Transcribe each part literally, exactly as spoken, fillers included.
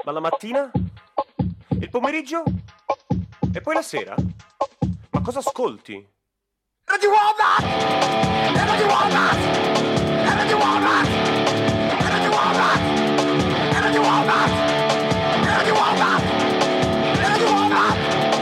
Ma la mattina? Il pomeriggio? E poi la sera? Ma cosa ascolti? Radio Wombat! Radio Wombat! Radio Wombat! Radio Wombat! Radio Wombat! Radio Wombat! Radio Wombat!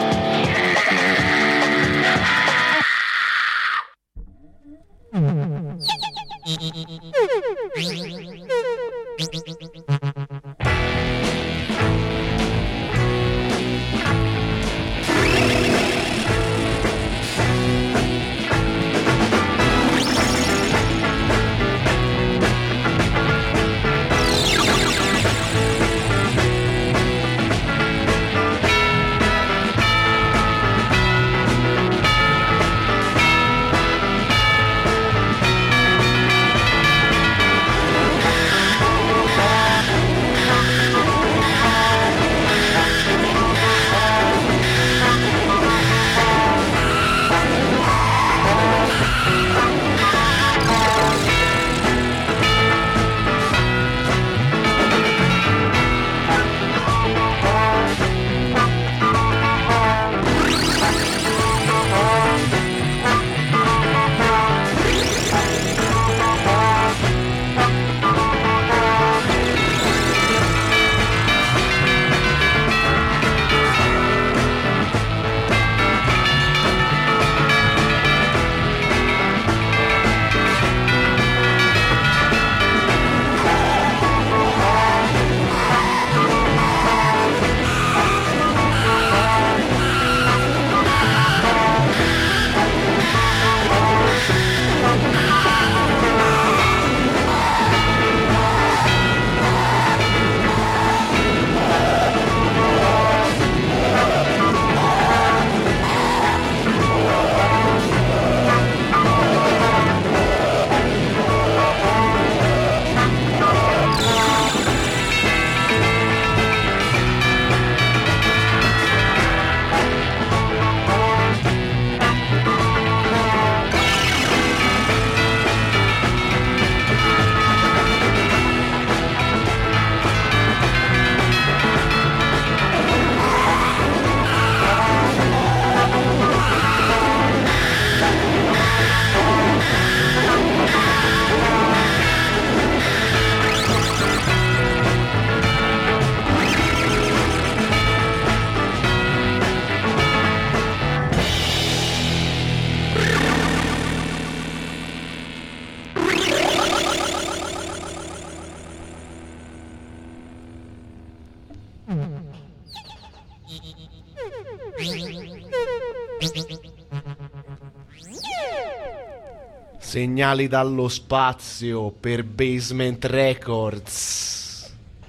Segnali dallo spazio per Basement Records.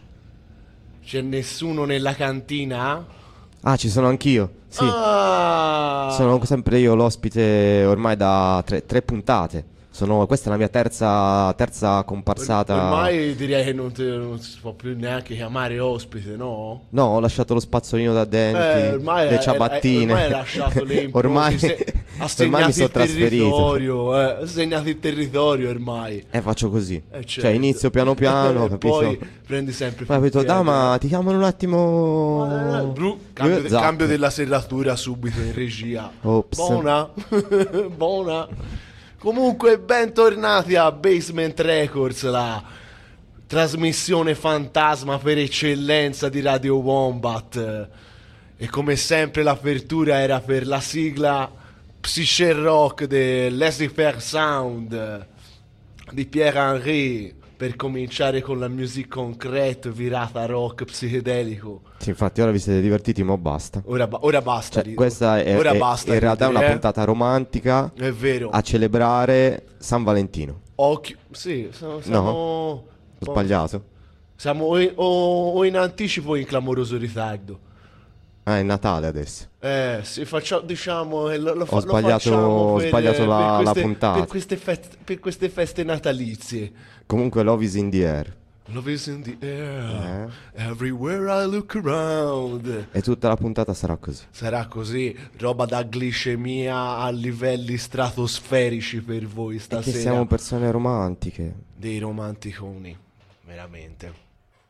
C'è nessuno nella cantina? Ah, ci sono anch'io. Sì. Ah! Sono sempre io l'ospite ormai da tre, tre puntate. Sono, questa è la mia terza, terza comparsata. Or- ormai direi che non, te, non si può più neanche chiamare ospite, no? No, ho lasciato lo spazzolino da denti, eh, ormai le è, ciabattine. È, ormai hai lasciato le impronte. ormai, se, ha ormai mi sono il territorio, trasferito. Eh, ha segnato il territorio ormai. E eh, faccio così. Eh, certo. Cioè inizio piano piano, capito? Poi prendi sempre più. Poi ho detto, Dama, ti chiamano un attimo. Eh, bru, cambio, esatto. cambio della serratura subito in regia. Ops. Buona. Buona. Comunque, bentornati a Basement Records, la trasmissione fantasma per eccellenza di Radio Wombat. E come sempre l'apertura era per la sigla Psyché Rock del Laissez-faire Sound di Pierre Henry, per cominciare con la music concrete virata rock psichedelico. Sì, infatti ora vi siete divertiti, ma basta. Ora, ba- ora basta. Cioè, questa è, ora è basta in realtà è una ridere, puntata romantica. È vero. A celebrare San Valentino. Occhio. Sì, siamo, siamo... Ho sbagliato. Siamo o in, o, o in anticipo o in clamoroso ritardo. Ah, è Natale adesso. Eh, sì, facciamo, diciamo, eh, lo, lo, fa- Ho sbagliato, lo ho per, sbagliato eh, la, per queste, la puntata. Per queste, feste, per queste feste natalizie. Comunque Love is in the air. Love is in the air, eh? Everywhere I look around. E tutta la puntata sarà così. Sarà così, roba da glicemia a livelli stratosferici per voi stasera. Perché siamo persone romantiche. Dei romanticoni, veramente.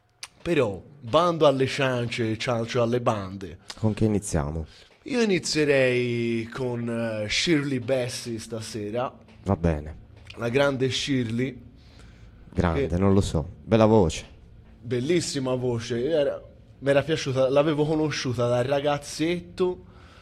Però, bando alle ciance, ciancio alle bande. Con che iniziamo? Io inizierei con uh, Shirley Bassey stasera. Va bene. La grande Shirley. Grande, Che- non lo so. Bella voce. Bellissima voce. Era- mi era piaciuta, l'avevo conosciuta da ragazzetto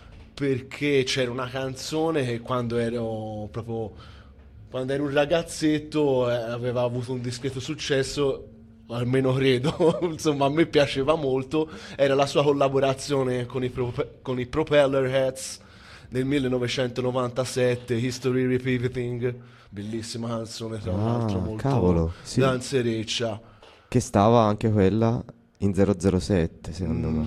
perché c'era una canzone che quando ero proprio quando ero un ragazzetto eh, aveva avuto un discreto successo, almeno credo. Insomma, a me piaceva molto. Era la sua collaborazione con i, Prope- con i Propeller Heads nel millenovecentonovantasette, History Repeating. Bellissima canzone, tra Ah, l'altro, molto cavolo, sì. danzereccia. Che stava anche quella in zero zero sette, secondo me.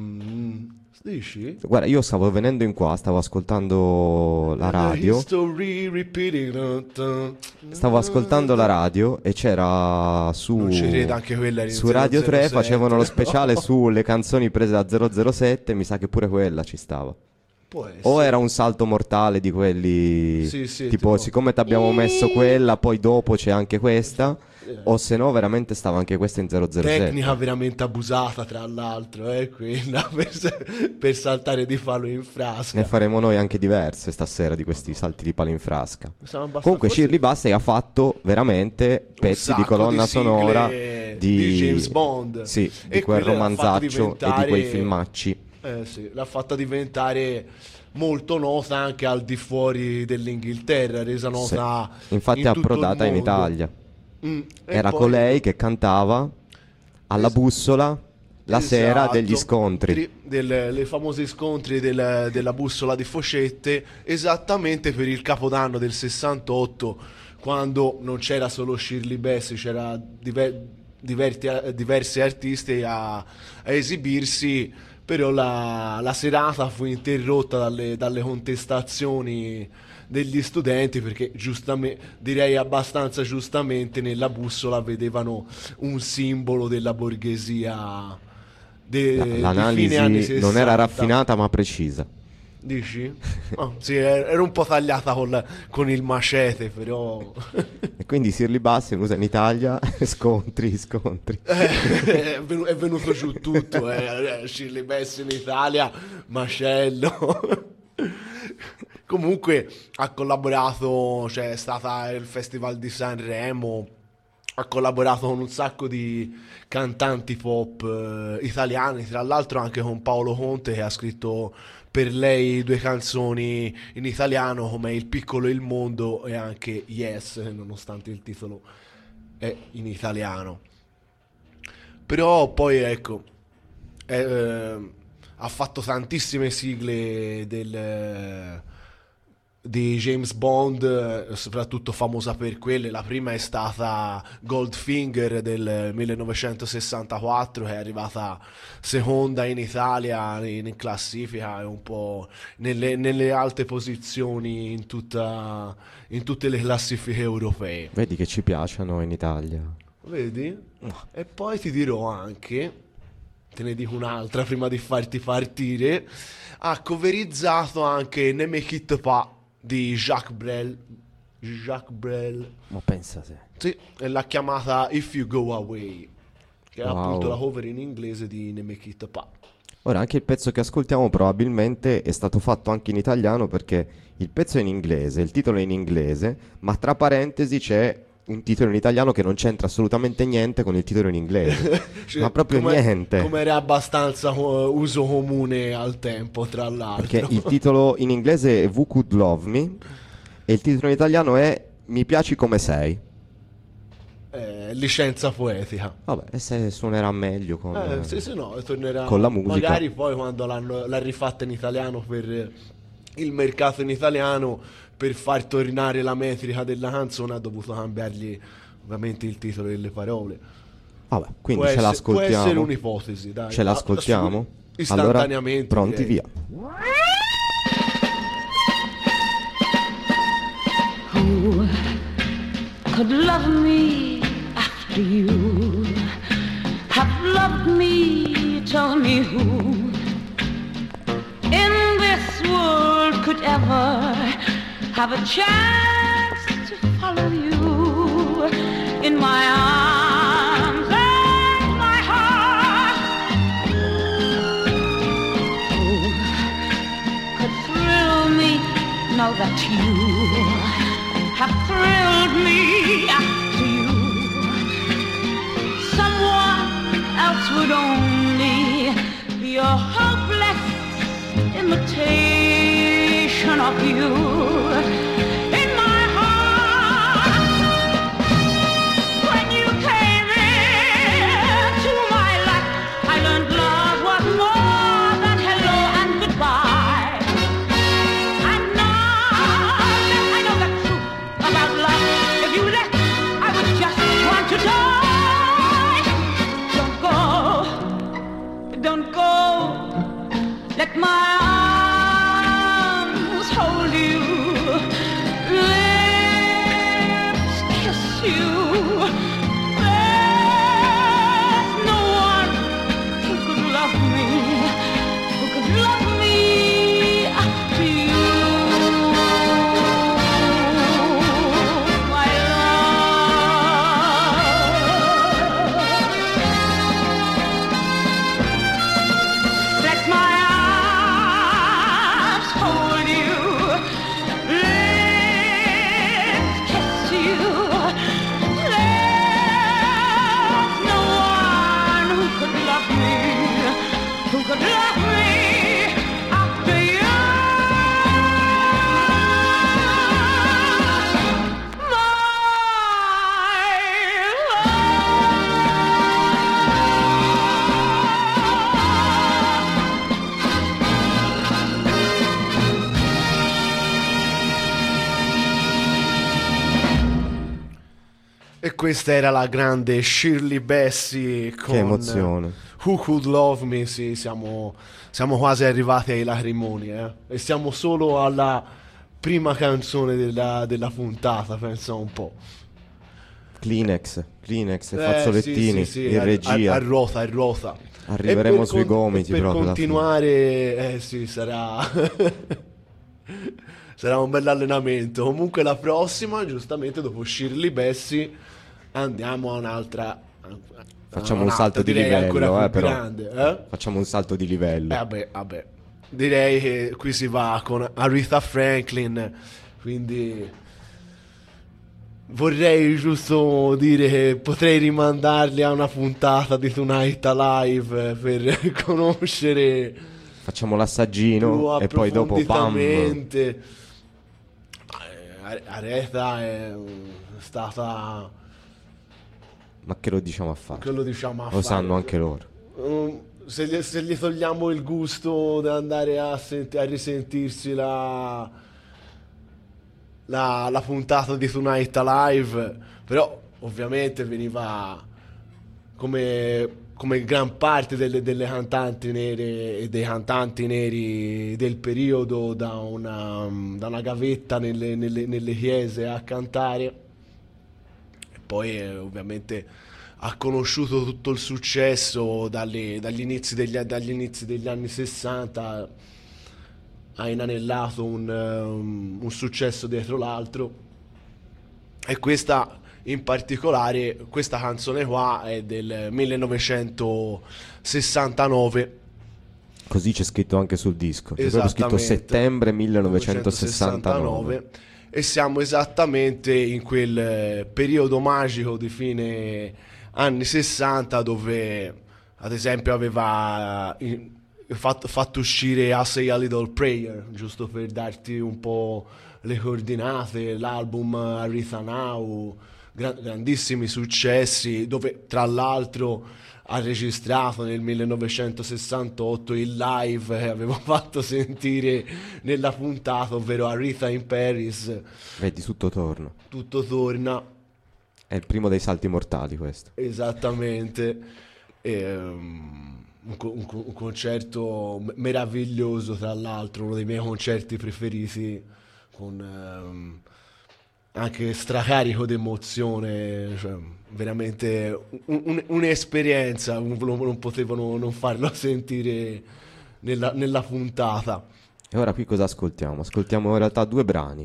Mm, dici? Guarda, io stavo venendo in qua, stavo ascoltando la radio. History repeating. Stavo ascoltando la radio e c'era su, Non ci credo, anche quella era in su Radio zero zero tre sette. facevano lo speciale sulle canzoni prese da zero zero sette, mi sa che pure quella ci stava. Può essere. O era un salto mortale di quelli Sì, sì, tipo, tipo- siccome ti abbiamo messo quella, poi dopo c'è anche questa, o se no veramente stava anche questa in zero zero sette. Tecnica veramente abusata, tra l'altro, eh, quella per, per saltare di palo in frasca. Ne faremo noi anche diverse stasera di questi salti di palo in frasca. Siamo abbastanza- Comunque forse Shirley Bassey ha fatto veramente un pezzi di sacco colonna di sigle sonora di James Bond. Sì, E di quel quella l'ha fatta romanzaccio e di quei diventare- filmacci. Eh sì, l'ha fatta diventare molto nota anche al di fuori dell'Inghilterra, resa nota Sì. Infatti in è tutto il approdata in mondo. Italia. Mm, e Era poi- colei che cantava alla Es- bussola la sera Esatto, degli scontri. tri- del- le famose scontri del- della bussola di Focette, esattamente per il Capodanno del sessantotto, quando non c'era solo Shirley Bassey, c'era diver- diverti- diversi artisti a, a esibirsi. Però la, la serata fu interrotta dalle, dalle contestazioni degli studenti, perché giustamente, direi abbastanza giustamente, nella bussola vedevano un simbolo della borghesia de, La- di fine anni L'analisi non era sessanta. raffinata ma precisa. Dici? Ah, sì, era era un po' tagliata col- con il macete, però E quindi Shirley Bassey usa in Italia scontri, scontri. è venu- è venuto giù tutto, eh. Shirley Bassey in Italia, macello. Comunque ha collaborato, cioè è stata il Festival di Sanremo, ha collaborato con un sacco di cantanti pop eh, italiani, tra l'altro anche con Paolo Conte, che ha scritto per lei due canzoni in italiano come Il piccolo e il mondo e anche Yes, nonostante il titolo è in italiano. Però poi ecco, eh, eh, ha fatto tantissime sigle del, di James Bond, eh, soprattutto famosa per quelle. La prima è stata Goldfinger del millenovecentosessantaquattro, che è arrivata seconda in Italia in, in classifica e un po' nelle, nelle alte posizioni in, tutta, in tutte le classifiche europee. Vedi che ci piacciono in Italia. Vedi? E poi ti dirò anche, te ne dico un'altra prima di farti partire, ha coverizzato anche Ne me quitte pas di Jacques Brel. Jacques Brel. Ma pensa te. Sì, e l'ha chiamata If You Go Away, che è Wow. appunto la cover in inglese di Ne me quitte pas. Ora, anche il pezzo che ascoltiamo probabilmente è stato fatto anche in italiano, perché il pezzo è in inglese, il titolo è in inglese, ma tra parentesi c'è un titolo in italiano che non c'entra assolutamente niente con il titolo in inglese. Cioè, Ma proprio come- niente. Come era abbastanza uh, uso comune al tempo, tra l'altro. Perché il titolo in inglese è Who Could Love Me e il titolo in italiano è Mi piaci come sei. Eh, licenza poetica. Vabbè, e se suonerà meglio con... Eh, sì, sì, no, tornerà con la musica. magari poi quando l'hanno, l'ha rifatta in italiano per il mercato in italiano, per far tornare la metrica della canzone ha dovuto cambiargli ovviamente il titolo e le parole. Vabbè, quindi Può ce essere- l'ascoltiamo. può essere un'ipotesi, dai. Ce l'ascoltiamo? Ah, su- istantaneamente, Allora, pronti, direi. via. Who could love me after you? Have loved me, tell me who in this world could ever have a chance to follow you in my arms and my heart. but you have thrilled me after you. Someone else would only be a hopeless imitation of you. In my heart, when you came into my life, I learned love was more than hello and goodbye. And now that I know the truth about love, if you left, I would just want to die. Don't go, don't go, let my arms hold you, lips kiss you. There's no one who could love me, who could love me after you, my love. Let my arms hold you, lips kiss you. There's no one who could love me, who could love me after you, my E questa era la grande Shirley Bassey con Che emozione. Who Could Love Me. Sì, siamo, siamo quasi arrivati ai lacrimoni, eh? E siamo solo alla prima canzone della, della puntata, pensa un po'. Kleenex, Kleenex e Eh, fazzolettini sì, sì, sì, in a- regia. A, a ruota, a ruota. Arriveremo E per sui con- gomiti e per proprio alla fine. continuare, eh sì, sarà sarà un bell'allenamento. Comunque la prossima, giustamente dopo Shirley Bassey, andiamo a un'altra. Facciamo a un un'altra, salto di direi livello, ancora eh, più però. grande, eh? Facciamo un salto di livello. Eh, vabbè, vabbè. Direi che qui si va con Aretha Franklin, quindi vorrei giusto dire che potrei rimandarli a una puntata di Tonight Alive per conoscere Facciamo più l'assaggino e poi dopo pam. approfonditamente. Eh, Aretha è stata, Ma che lo diciamo a fare? che lo diciamo a Lo fare. sanno anche loro. Um, se, gli, se gli togliamo il gusto di andare a, senti- a risentirsi la, la, la puntata di Tonight Alive, però ovviamente veniva come, come gran parte delle, delle cantanti nere e dei cantanti neri del periodo da una, da una gavetta nelle, nelle- nelle chiese a cantare. E poi eh, ovviamente ha conosciuto tutto il successo dalle- dagli, inizi degli, dagli inizi degli anni sessanta, ha inanellato un, um, un successo dietro l'altro, e questa in particolare, questa canzone qua è del millenovecentosessantanove. Così c'è scritto anche sul disco. C'è proprio scritto Esattamente. settembre millenovecentosessantanove. E siamo esattamente in quel eh, periodo magico di fine anni sessanta dove ad esempio aveva eh, in- fatto, fatto uscire I Say a Little Prayer, giusto per darti un po' le coordinate, l'album Aretha Now, gra- grandissimi successi, dove tra l'altro ha registrato nel millenovecentosessantotto il live che avevo fatto sentire nella puntata, ovvero Aretha in Paris. Vedi, tutto torna. Tutto torna, È il primo dei salti mortali questo. esattamente. E, um, un, co- un co- un concerto m- meraviglioso, tra l'altro uno dei miei concerti preferiti, con um, anche stracarico d'emozione, cioè, veramente un- un- un'esperienza, non, non potevano non farlo sentire nella, nella puntata. E ora qui cosa ascoltiamo? Ascoltiamo in realtà due brani.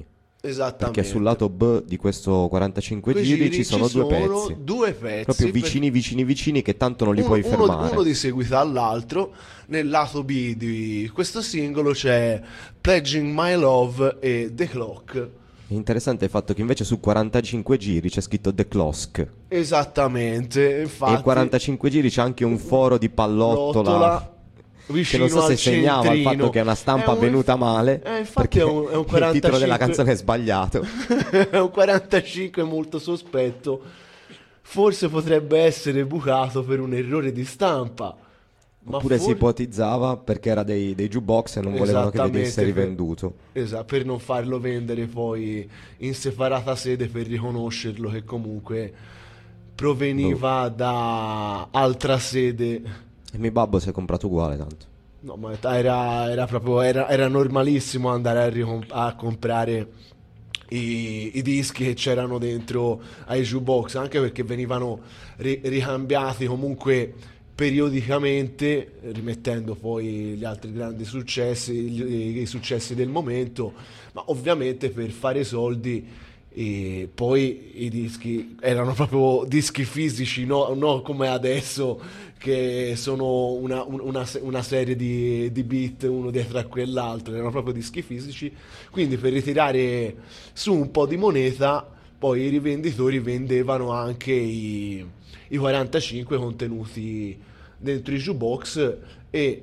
Esattamente. Perché sul lato B di questo quarantacinque Quei giri giri ci sono due pezzi. due pezzi. Proprio vicini, vicini, vicini, che tanto non li uno, puoi uno- fermare. uno di seguito all'altro. Nel lato B di questo singolo c'è Pledging My Love e The Clock. È interessante il fatto che invece su quarantacinque giri c'è scritto The Clock. Esattamente, infatti. E in quarantacinque giri c'è anche un foro di pallottola. Lottola, Che vicino non so se al segnava il centrino. fatto che è una stampa È un- venuta male. Eh, infatti perché è un, è un il titolo della quarantacinque canzone è sbagliato. è un quarantacinque molto sospetto. Forse potrebbe essere bucato per un errore di stampa. Ma Oppure si for- ipotizzava perché era dei, dei jukebox e non volevano che venisse Esattamente, per- rivenduto. Esatto, per non farlo vendere poi in separata sede, per riconoscerlo che comunque proveniva da altra sede. E mio babbo si è comprato uguale tanto. No, ma era, era proprio era, era normalissimo andare a, ricom- a comprare i, i dischi che c'erano dentro ai jukebox, anche perché venivano ri- ricambiati comunque periodicamente, rimettendo poi gli altri grandi successi, gli- i successi del momento, ma ovviamente per fare soldi. E poi i dischi erano proprio dischi fisici, no, no come adesso che sono una, un- una se- una serie di, di beat uno dietro a quell'altro, erano proprio dischi fisici. Quindi per ritirare su un po' di moneta, poi i rivenditori vendevano anche i, i quarantacinque contenuti dentro i jukebox e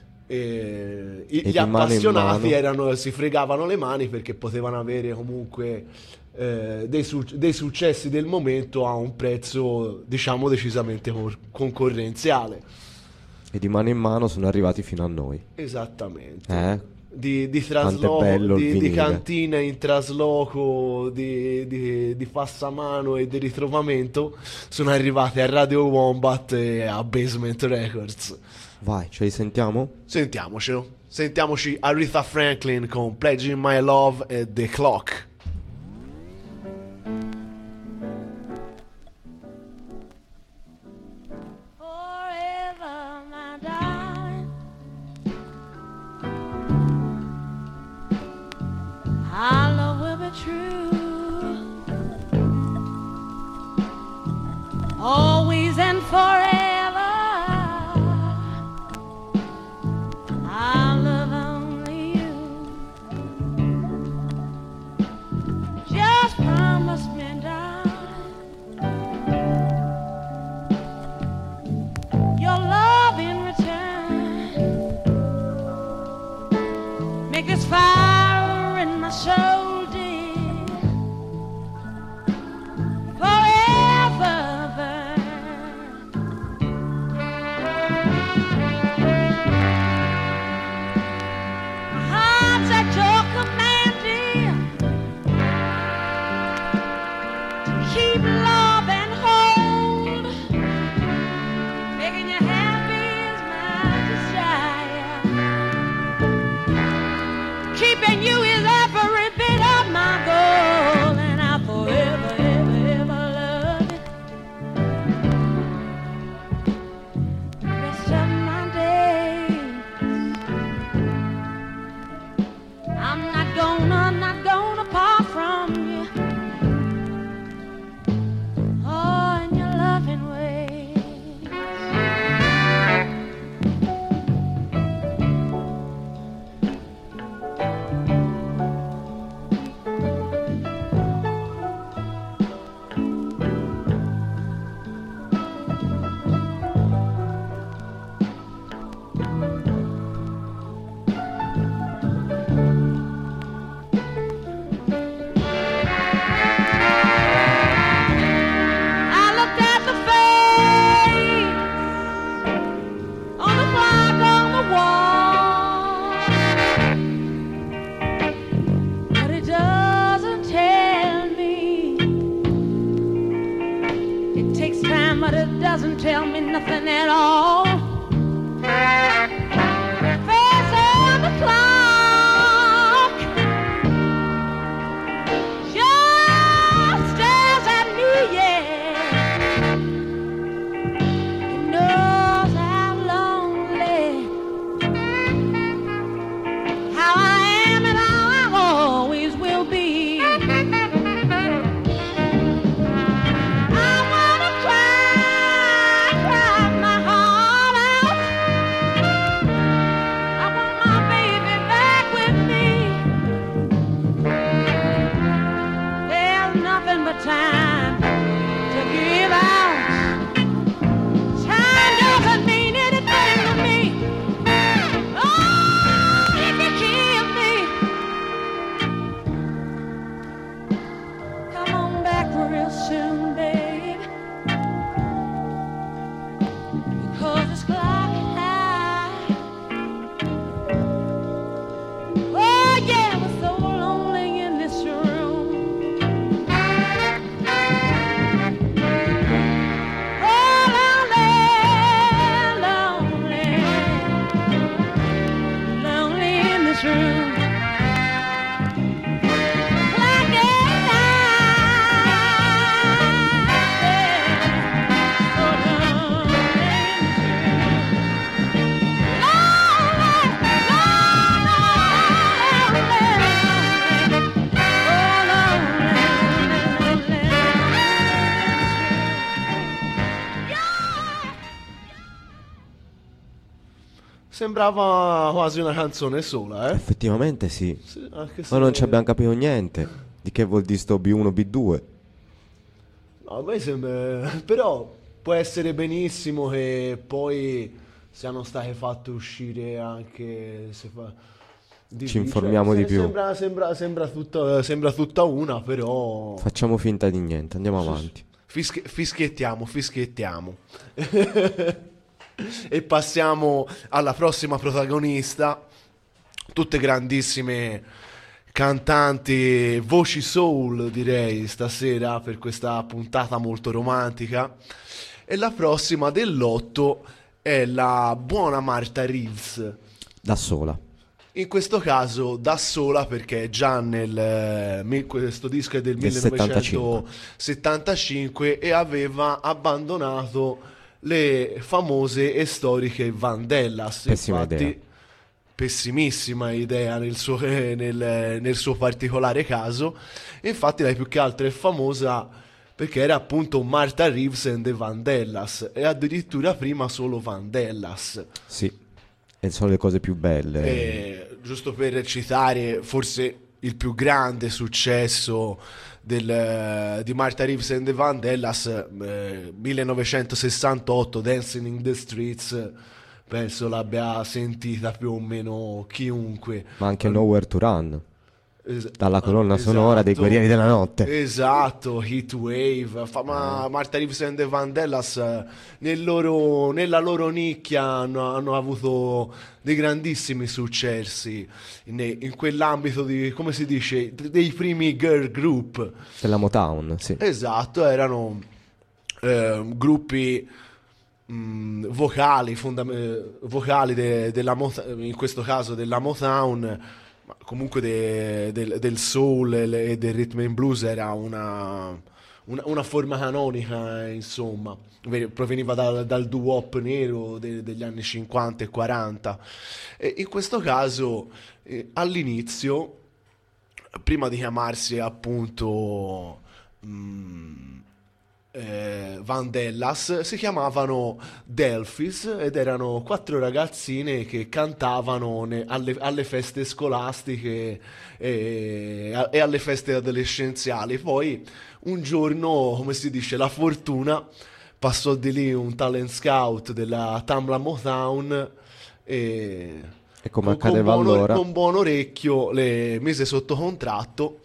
eh, i- E gli di mano in appassionati mano. erano, si fregavano le mani perché potevano avere comunque eh, dei, su- dei successi del momento a un prezzo diciamo decisamente cor- concorrenziale. E di mano in mano sono arrivati fino a noi. Esattamente. Eh? Di, di Quanto è trasloco, bello il di, di vinile. cantina in trasloco, di, di, di passamano e di ritrovamento sono arrivati a Radio Wombat e a Basement Records. Vai, ce li sentiamo? Sentiamocelo. Sentiamoci Aretha Franklin con Pledging My Love e The Clock. Forever, my darling, our love will be true, always and forever. I love only you. Just promise me, darling, your love in return. Make this fire in my soul, dear, forever burn. My heart's at your command, dear, to keep love and hold. Making you happy is my desire. Keeping you is every bit of my goal, and I'll forever, ever, ever love you. The rest of my days, I'm not gonna, not gonna part from you. Oh, in your loving ways. I looked at the face on the clock on the wall, but it doesn't tell me. It takes time, but it doesn't tell me nothing at all. Face on the clock just stares at me, yeah. It knows I'm lonely, how I am and how I always will be. Sembrava quasi una canzone sola, eh? Effettivamente sì. Sì, anche Ma se- non ci abbiamo capito niente. Di che vuol dire sto B uno B due? No, a me sembra... Però può essere benissimo che poi siano state fatte uscire anche... Se fa... di Ci lì, informiamo cioè, di se- più. Sembra, sembra, sembra, tutta, sembra tutta una, però... Facciamo finta di niente, andiamo avanti. Fischi- fischiettiamo, fischiettiamo. E passiamo alla prossima protagonista. Tutte grandissime cantanti, voci soul direi stasera per questa puntata molto romantica. E la prossima dell'otto è la buona Martha Reeves. Da sola. In questo caso da sola perché già nel eh, mi- questo disco è del, Del millenovecentosettantacinque e aveva abbandonato le famose e storiche Vandellas. Pessima Infatti, idea. pessimissima idea nel suo, eh, nel- nel suo particolare caso. E infatti lei più che altro è famosa perché era appunto Martha Reeves and the Vandellas e addirittura prima solo Vandellas. Sì. E sono le cose più belle. Eh, giusto per citare forse il più grande successo del, di Martha Reeves and the Vandellas, eh, millenovecentosessantotto, Dancing in the Streets, penso l'abbia sentita più o meno chiunque. Ma anche Nowhere to Run. Es- Dalla colonna esatto. sonora dei Guerrieri della Notte. Esatto, Heatwave, fa- ma Martha Reeves and the Vandellas eh, nel loro- nella loro nicchia hanno, hanno avuto dei grandissimi successi in, in quell'ambito di, come si dice, dei primi girl group. Della Motown, sì. Esatto, erano eh, gruppi mh, vocali, fondam- eh, vocali de- della Mota- in questo caso della Motown, ma comunque de- del, del soul e le- e del rhythm and blues era una, una, una forma canonica, insomma. Ve- proveniva dal, dal doo-wop nero de- degli anni cinquanta e quaranta. E in questo caso, eh, all'inizio, prima di chiamarsi appunto mm, eh, Vandellas, si chiamavano Delphis ed erano quattro ragazzine che cantavano ne- alle, alle feste scolastiche e, a- e alle feste adolescenziali. Poi un giorno, come si dice, la fortuna passò di lì un talent scout della Tamla Motown e E come con- accadeva con buon, allora. con buon orecchio le mise sotto contratto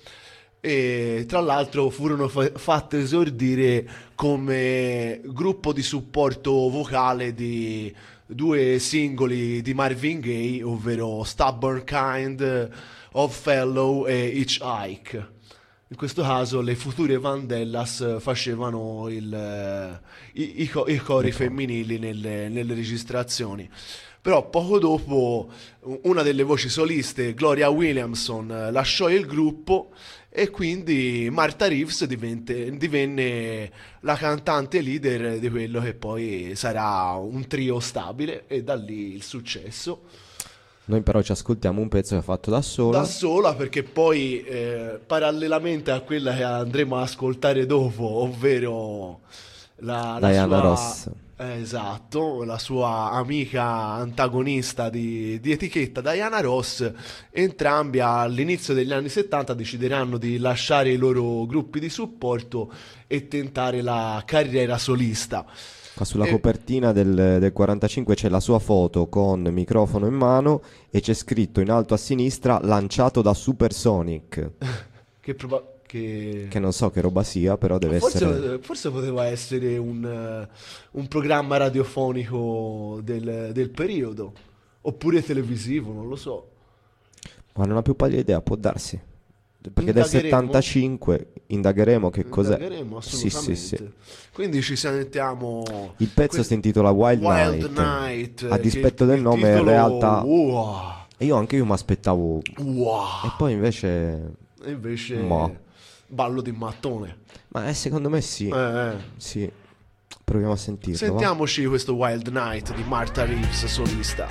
e tra l'altro furono fa- fatte esordire come gruppo di supporto vocale di due singoli di Marvin Gaye, ovvero Stubborn Kind, Oddfellow e Hitchhike. In questo caso le future Vandellas facevano il, eh, i, i co- i cori femminili nelle, nelle registrazioni. Però poco dopo una delle voci soliste, Gloria Williamson, eh, lasciò il gruppo e quindi Martha Reeves divente- divenne la cantante leader di quello che poi sarà un trio stabile e da lì il successo. Noi però ci ascoltiamo un pezzo che ha fatto da sola. Da sola perché poi eh, parallelamente a quella che andremo a ascoltare dopo, ovvero la, la Diana sua, Ross. eh, esatto, la sua amica antagonista di, di etichetta Diana Ross, entrambi all'inizio degli anni settanta decideranno di lasciare i loro gruppi di supporto e tentare la carriera solista. Qua sulla E- copertina del, del quarantacinque c'è la sua foto con microfono in mano e c'è scritto in alto a sinistra lanciato da Supersonic, Che, proba- che... che non so che roba sia, però deve Forse, essere... forse poteva essere un, eh, un programma radiofonico del, del periodo, oppure televisivo, non lo so. Ma non ho più pallida idea, può darsi. Perché del Indagheremo. settantacinque indagheremo che cos'è. Indagheremo, Sì, assolutamente. sì, sì. Quindi ci sentiamo... Il pezzo questo- si intitola Wild, Wild Night. Night, A che dispetto il del nome, in titolo- realtà... Wow, E io anche io mi aspettavo... wow. E poi invece... E invece Ma. ballo di mattone. Ma eh, secondo me sì. Eh, eh. Sì. Proviamo a sentirlo. va? Sentiamoci questo Wild Night di Martha Reeves solista.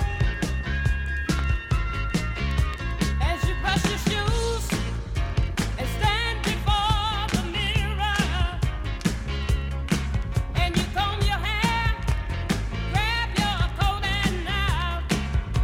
As you brush your shoes and stand before the mirror, and you comb your hair, grab your coat and now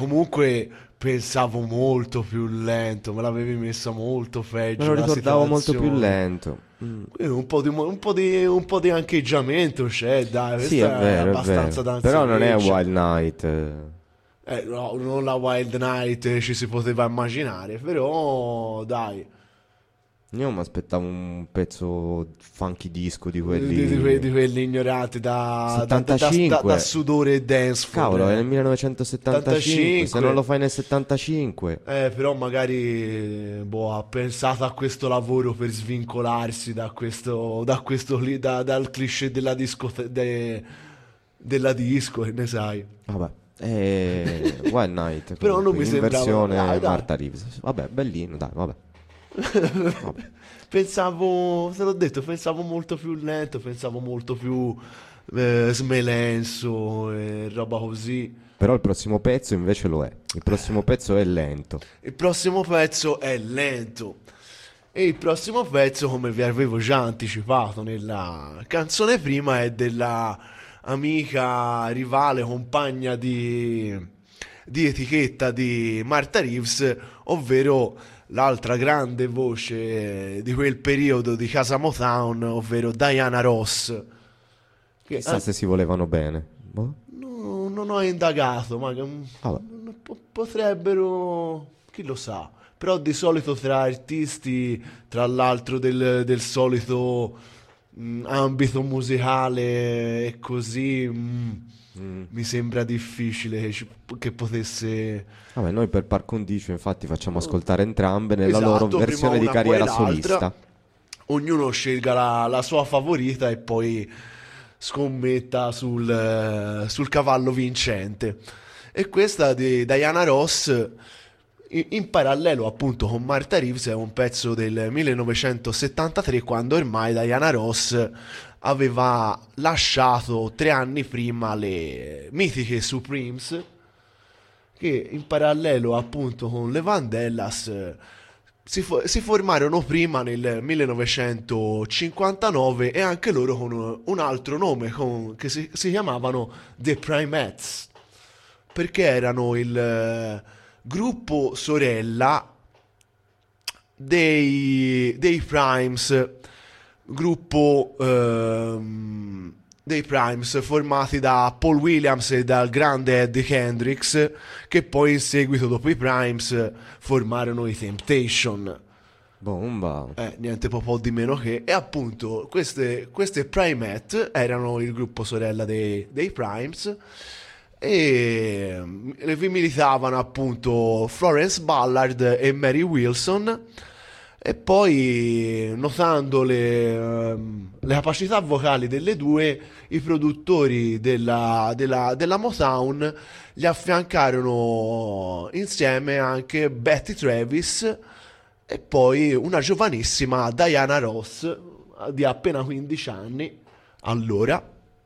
comunque pensavo molto più lento, me l'avevi messa molto peggio. Me lo la ricordavo molto più situazione. lento. Mm. Quindi Un po' di, un po' di, un po' di ancheggiamento c'è, dai, Sì, questa è vero, è abbastanza vero. da Però non è anzianiccia. Wild Night. eh. Eh, no, non la Wild Night ci si poteva immaginare, però dai, Io mi aspettavo un pezzo funky disco di di, quelli. di que- di quelli ignorati da, da, da- da- settantacinque. da sudore e dance floor. Cavolo, è eh. nel millenovecentosettantacinque. Se settantacinque. non lo fai nel settantacinque. Eh, però magari boh, ha pensato a questo lavoro per svincolarsi da questo, da questo lì, da- dal cliché della disco, de- della disco, che ne sai. Vabbè. E... Wild Night. Però non comunque, mi in sembrava- versione dai, dai. Marta Reeves. Vabbè, bellino, dai, vabbè. Vabbè. Pensavo, te l'ho detto, pensavo molto più lento, pensavo molto più eh, smelenso e roba così. Però il prossimo pezzo invece lo è. Il prossimo pezzo è lento. Il prossimo pezzo è lento. E il prossimo pezzo, come vi avevo già anticipato nella canzone prima, è della amica, rivale, compagna di, di etichetta di Martha Reeves, ovvero l'altra grande voce di quel periodo di casa Motown, ovvero Diana Ross. Che, Chissà eh, se si volevano bene. Boh. no, non ho indagato, ma mm, Vabbè. po- potrebbero, chi lo sa. Però di solito tra artisti, tra l'altro del, del solito mh, ambito musicale e così, mh, Mm. mi sembra difficile che, ci- che potesse... Vabbè, noi per par condicio infatti facciamo ascoltare entrambe nella Esatto, loro prima versione di una, poi carriera l'altra. solista. Ognuno scelga la, la sua favorita e poi scommetta sul, eh, sul cavallo vincente. E questa di Diana Ross, in, in parallelo appunto con Martha Reeves, è un pezzo del millenovecentosettantatré, quando ormai Diana Ross aveva lasciato tre anni prima le mitiche Supremes, che in parallelo appunto con le Vandellas eh, si, fo- si formarono prima nel millenovecentocinquantanove, e anche loro con un, un altro nome, con- che si, si chiamavano The Primettes, perché erano il eh, gruppo sorella dei, dei Primes, gruppo ehm, dei Primes formati da Paul Williams e dal grande Eddie Kendricks, che poi in seguito, dopo i Primes, formarono i Temptation. Bomba. Eh, niente po' po' di meno che. E appunto queste, queste Primette erano il gruppo sorella dei, dei Primes, e mm, vi militavano appunto Florence Ballard e Mary Wilson. E poi, notando le, ehm, le capacità vocali delle due, i produttori della, della, della Motown gli affiancarono insieme anche Betty Travis e poi una giovanissima Diana Ross di appena quindici anni allora,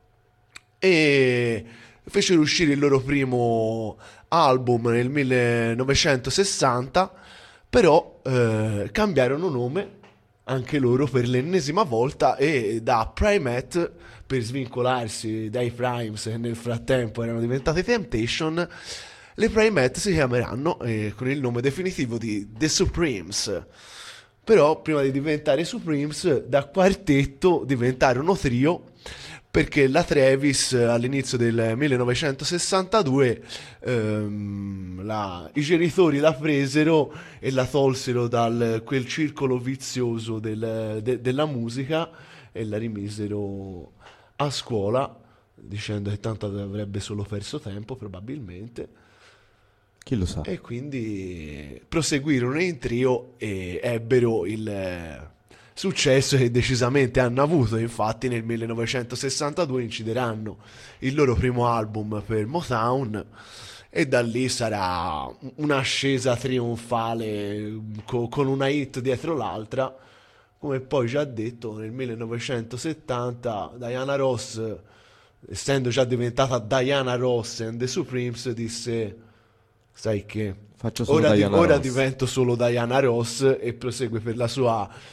e fecero uscire il loro primo album nel millenovecentosessanta. Però eh, cambiarono nome anche loro per l'ennesima volta, e da Primette, per svincolarsi dai Primes che nel frattempo erano diventati Temptation, le Primette si chiameranno eh, con il nome definitivo di The Supremes. Però prima di diventare Supremes, da quartetto diventarono trio, perché la Travis all'inizio del millenovecentosessantadue ehm, la- i genitori la presero e la tolsero da quel circolo vizioso del- de- della musica e la rimisero a scuola, dicendo che tanto avrebbe solo perso tempo probabilmente. Chi lo sa? E quindi proseguirono in trio e ebbero il eh, successo che decisamente hanno avuto. Infatti nel millenovecentosessantadue incideranno il loro primo album per Motown, e da lì sarà un'ascesa trionfale co- con una hit dietro l'altra. Come poi già detto, nel millenovecentosettanta Diana Ross, essendo già diventata Diana Ross and the Supremes, disse: sai che Faccio solo ora, di- Diana ora Ross." divento solo Diana Ross, e prosegue per la sua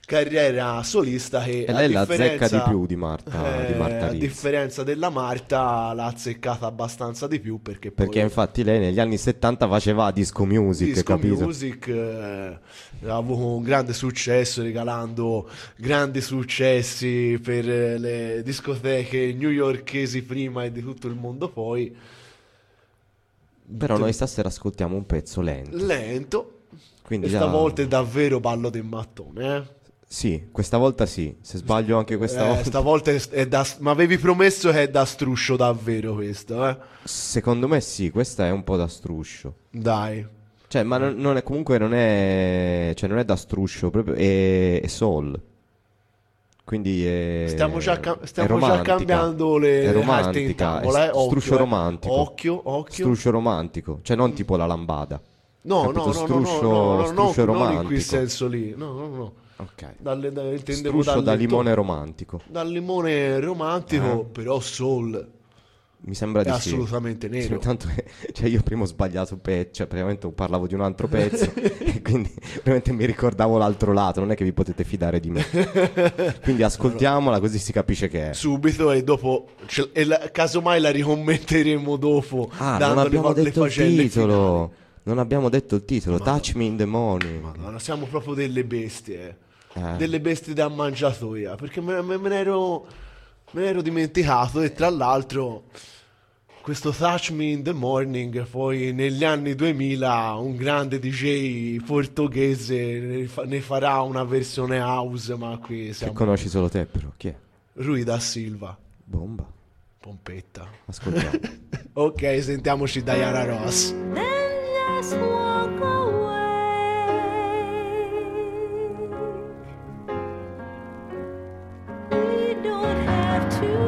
carriera solista che E a lei la differenza- azzecca di più di Marta, di eh, Marta a Rizzi. differenza della Marta l'ha azzeccata abbastanza di più perché poi Perché infatti lei negli anni settanta faceva disco music, Disco capito? Music eh, ha avuto un grande successo regalando grandi successi per eh, le discoteche newyorkesi prima e di tutto il mondo poi. Però noi stasera ascoltiamo un pezzo lento. Lento. Quindi E già- stavolta è davvero ballo del mattone, eh? Sì, questa volta sì. Se sbaglio anche questa Eh, volta. stavolta è, è da... Ma avevi promesso che è da struscio davvero questo, eh? Secondo me sì, questa è un po' da struscio. Dai. Cioè, ma non, non è, comunque non è, cioè non è da struscio, proprio è, è soul. Quindi è, Stiamo già, cam- è stiamo già romantica. cambiando le, È le carte in romantica, tavola, è eh? Occhio, struscio eh. romantico. Occhio, occhio. Struscio romantico, cioè non tipo la lambada. No, Capito? no, no, Struscio- no, no, no, no, struscio no, non in romantico. quel senso lì. No, no, no. Ok. Dalle, da, intendevo Struscio dal da letto- limone romantico. Dal limone romantico, Eh. però soul Mi sembra è di sì. assolutamente Sì, nero. intanto, cioè io prima ho sbagliato un pezzo, cioè praticamente parlavo di un altro pezzo e quindi veramente mi ricordavo l'altro lato, non è che vi potete fidare di me. Quindi ascoltiamola così si capisce che è. Subito e dopo, ce- e la- casomai la ricommenteremo dopo. Ah, non dando le abbiamo va- le detto il facelle titolo. Non abbiamo detto il titolo. Madonna. Touch Me in the Morning. finali. Madonna, siamo proprio delle bestie. Eh. Delle bestie da mangiatoia. Perché me, me- me ne ero, me ne ero dimenticato e tra l'altro questo Touch Me in the Morning poi negli anni duemila un grande D J portoghese ne, fa- ne farà una versione house, ma qui Che siamo conosci solo te però. Chi è? Rui da Silva, Bomba. pompetta. Ascoltiamo. Ok, sentiamoci Diana Ross. Then just walk away. We don't have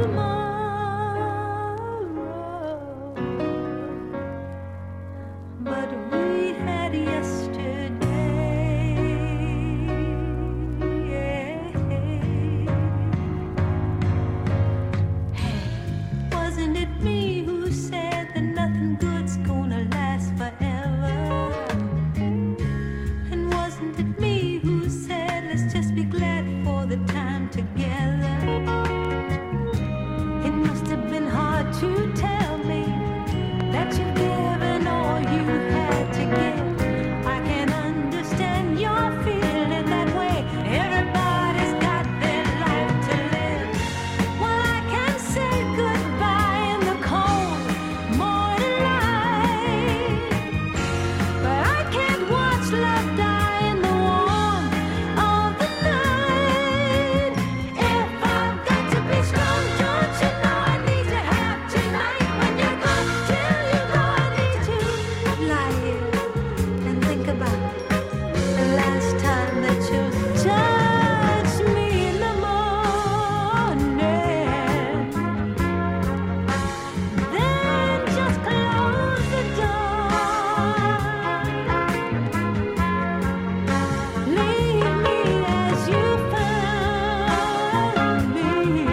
tomorrow, but we had yesterday. Wasn't it me who said that nothing good's gonna last forever? And wasn't it me who said let's just be glad for the time together? It must have been hard to tell me that you've given all you had to give. I can understand your feeling that way. Everybody's got their life to live. Well, I can say goodbye in the cold morning light, but I can't watch love die in the warmth of the night. If I've got to be strong, don't you know I need to have tonight? When you're gone, till you go, I need to lie here and think about the last time that you touched me in the morning. Then just close the door. Leave me as you found me,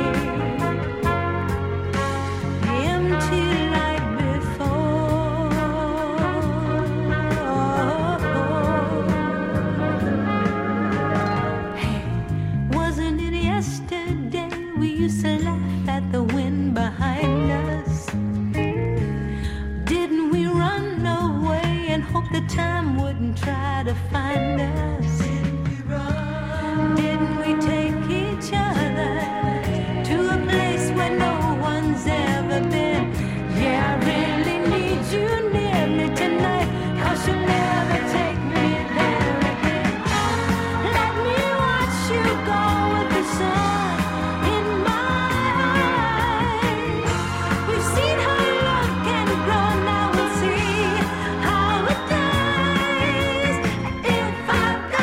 empty like before. Hey, wasn't it yesterday we used to laugh at the wind behind us? Didn't we run away and hope the time wouldn't try to find us? Didn't we take each other to a place where no one's ever been? Yeah, I really need you near me tonight, 'cause you'll never take me there again. Let me watch you go with the sun in my eyes. We've seen how love can grow, now we'll see how it dies. If I've got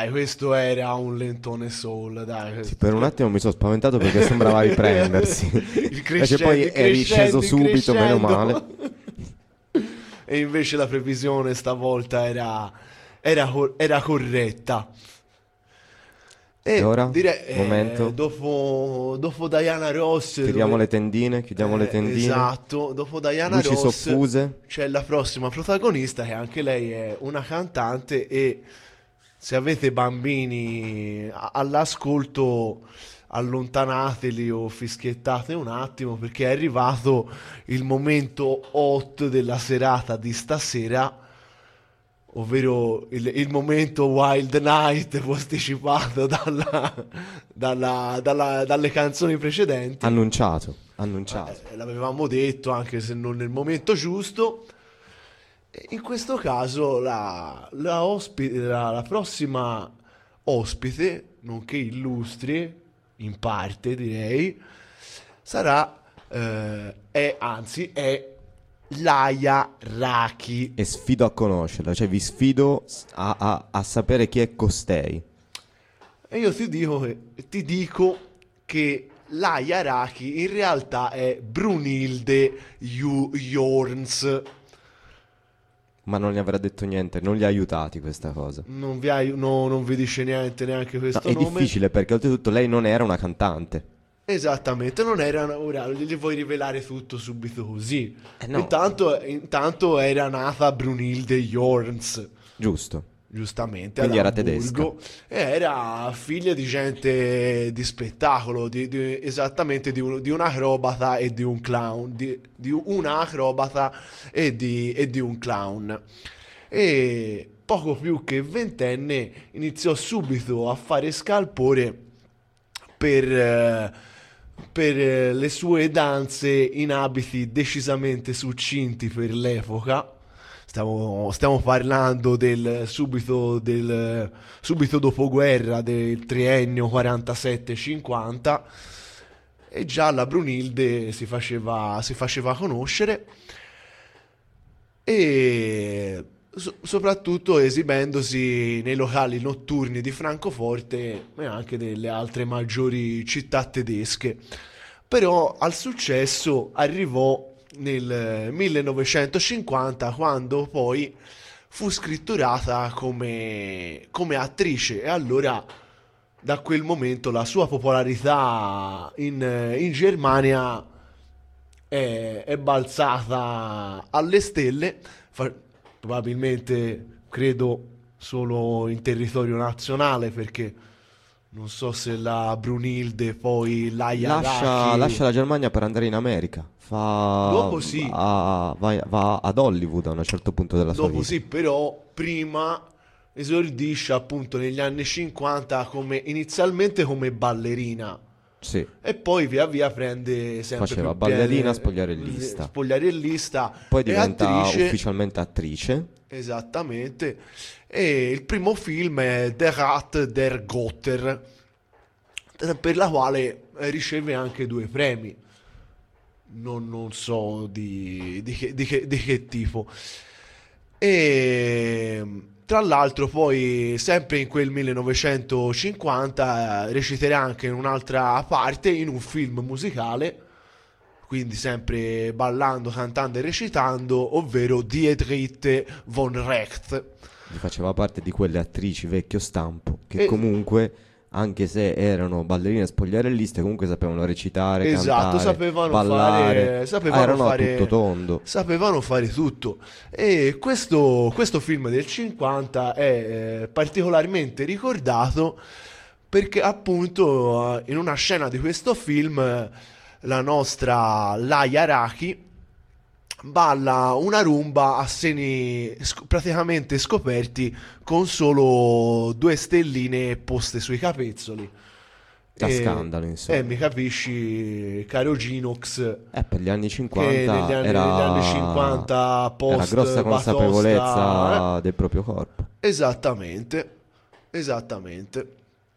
dai, questo era un lentone soul, dai. Sì, per un attimo mi sono spaventato perché sembrava riprendersi. Il Invece crescendo, poi il è risceso crescendo, il subito, meno crescendo. male. E invece la previsione stavolta era, era, cor- era corretta. E ora? direi, eh, Momento. dopo, dopo Diana Ross, Chiudiamo dove- le tendine, chiudiamo le eh, tendine. Esatto, dopo Diana Luci Ross soffuse. c'è la prossima protagonista, che anche lei è una cantante, e se avete bambini a- all'ascolto, allontanateli o fischiettate un attimo, perché è arrivato il momento hot della serata di stasera, ovvero il, il momento Wild Night posticipato dalla, dalla- dalla- dalle canzoni precedenti. Annunciato, annunciato. Eh, l'avevamo detto, anche se non nel momento giusto. E in questo caso la, la, ospi- la- la prossima ospite, nonché illustri, in parte direi, sarà, eh, è, anzi, è Laia Raki. E sfido a conoscerla, cioè vi sfido a, a- a sapere chi è costei. E io ti dico che, ti dico che Laia Raki in realtà è Brunilde Ju- Jorns. Ma non gli avrà detto niente, non li ha aiutati questa cosa. Non vi, hai- no, non vi dice niente neanche No, questo è nome. difficile perché oltretutto lei non era una cantante. Esattamente, non era una- ora gli vuoi rivelare tutto subito così. Eh no. Intanto, intanto era nata Brunilde Jorns, Giusto. giustamente, Quindi ad era Amburgo, e era figlia di gente di spettacolo, di- di- esattamente di un, di un acrobata e di un clown, di, di una acrobata e di, e di un clown. E poco più che ventenne iniziò subito a fare scalpore per, eh, per eh, le sue danze in abiti decisamente succinti per l'epoca. Stiamo, stiamo parlando del subito, del subito dopoguerra, del triennio quarantasette cinquanta, e già la Brunilde si faceva, si faceva conoscere, e so- soprattutto esibendosi nei locali notturni di Francoforte e anche delle altre maggiori città tedesche. Però al successo arrivò nel millenovecentocinquanta, quando poi fu scritturata come, come attrice, e allora da quel momento la sua popolarità in, in Germania è, è balzata alle stelle, fa- probabilmente credo solo in territorio nazionale, perché non so se la Brunilde poi Laia Lascia, Raki- lascia la Germania per andare in America. Fa, Dopo sì. va, va- va ad Hollywood a un certo punto della sua Dopo vita. sì, però prima esordisce appunto negli anni cinquanta come, inizialmente come ballerina, Sì. e poi via via prende sempre Faceva più ballerina, piede- spogliarellista. spogliarellista Poi e diventa attrice. ufficialmente attrice. Esattamente. E il primo film è Der Rat der Götter, per la quale riceve anche due premi. Non, non so di, di che, di che- di che tipo. E tra l'altro poi sempre in quel millenovecentocinquanta eh, reciterà anche in un'altra parte in un film musicale, quindi sempre ballando, cantando e recitando, ovvero Die Dritte von Recht. Faceva parte di quelle attrici vecchio stampo che E- comunque, anche se erano ballerine spogliarelliste, comunque sapevano recitare, Esatto, cantare, sapevano ballare. fare, sapevano Ah, erano fare a tutto tondo. sapevano fare tutto. E questo, questo film del cinquanta è eh, particolarmente ricordato perché appunto eh, in una scena di questo film eh, la nostra Laia Raki balla una rumba a seni sc- praticamente scoperti, con solo due stelline poste sui capezzoli. Da E- scandalo, insomma. Eh, mi capisci, caro Ginox, Eh, per gli anni che cinquanta negli anni, era, negli anni cinquanta post era grossa Batosta, consapevolezza del proprio corpo. eh, esattamente, esattamente.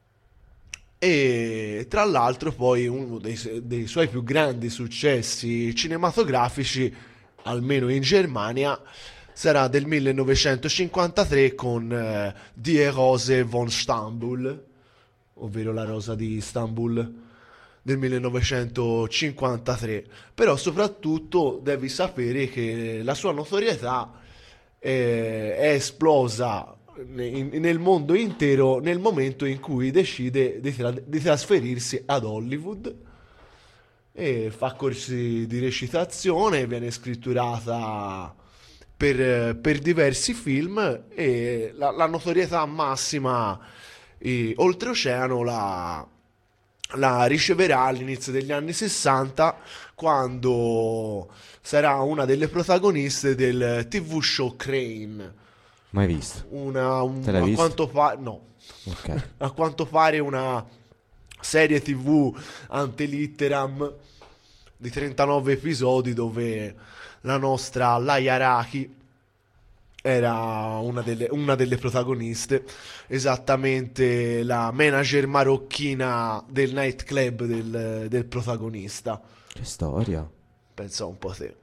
E tra l'altro poi uno dei, dei suoi più grandi successi cinematografici, almeno in Germania, sarà del millenovecentocinquantatré con eh, Die Rose von Stambul, ovvero la rosa di Istanbul, del millenovecentocinquantatré. Però soprattutto devi sapere che la sua notorietà eh, è esplosa in- nel mondo intero nel momento in cui decide di, tra- di trasferirsi ad Hollywood e fa corsi di recitazione, viene scritturata per, per diversi film e la, la notorietà massima eh, oltreoceano la, la riceverà all'inizio degli anni sessanta, quando sarà una delle protagoniste del T V show Crane. Mai visto. Una, un- Te l'hai a visto? quanto pare no, Ok. a quanto pare una serie tv ante litteram di trentanove episodi, dove la nostra Laia Araki era una delle, una delle protagoniste, esattamente la manager marocchina del nightclub del, del protagonista. Che storia. Pensa un po' te.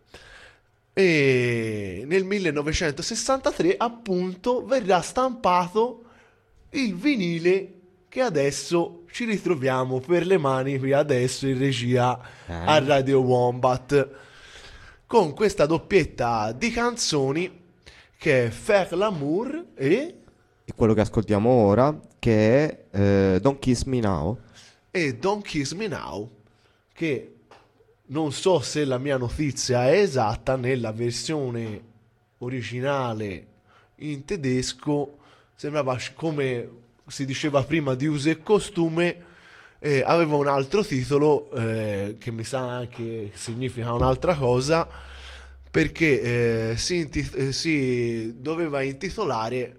E nel millenovecentosessantatré appunto verrà stampato il vinile che adesso ci ritroviamo per le mani qui adesso in regia Eh. a Radio Wombat, con questa doppietta di canzoni che è Faire l'amour e, E quello che ascoltiamo ora, che è eh, Don't Kiss Me Now. e Don't Kiss Me Now, che non so se la mia notizia è esatta, nella versione originale in tedesco sembrava, come si diceva prima, di uso e costume, eh, aveva un altro titolo eh, che mi sa anche significa un'altra cosa, perché eh, si, inti- eh, si doveva intitolare.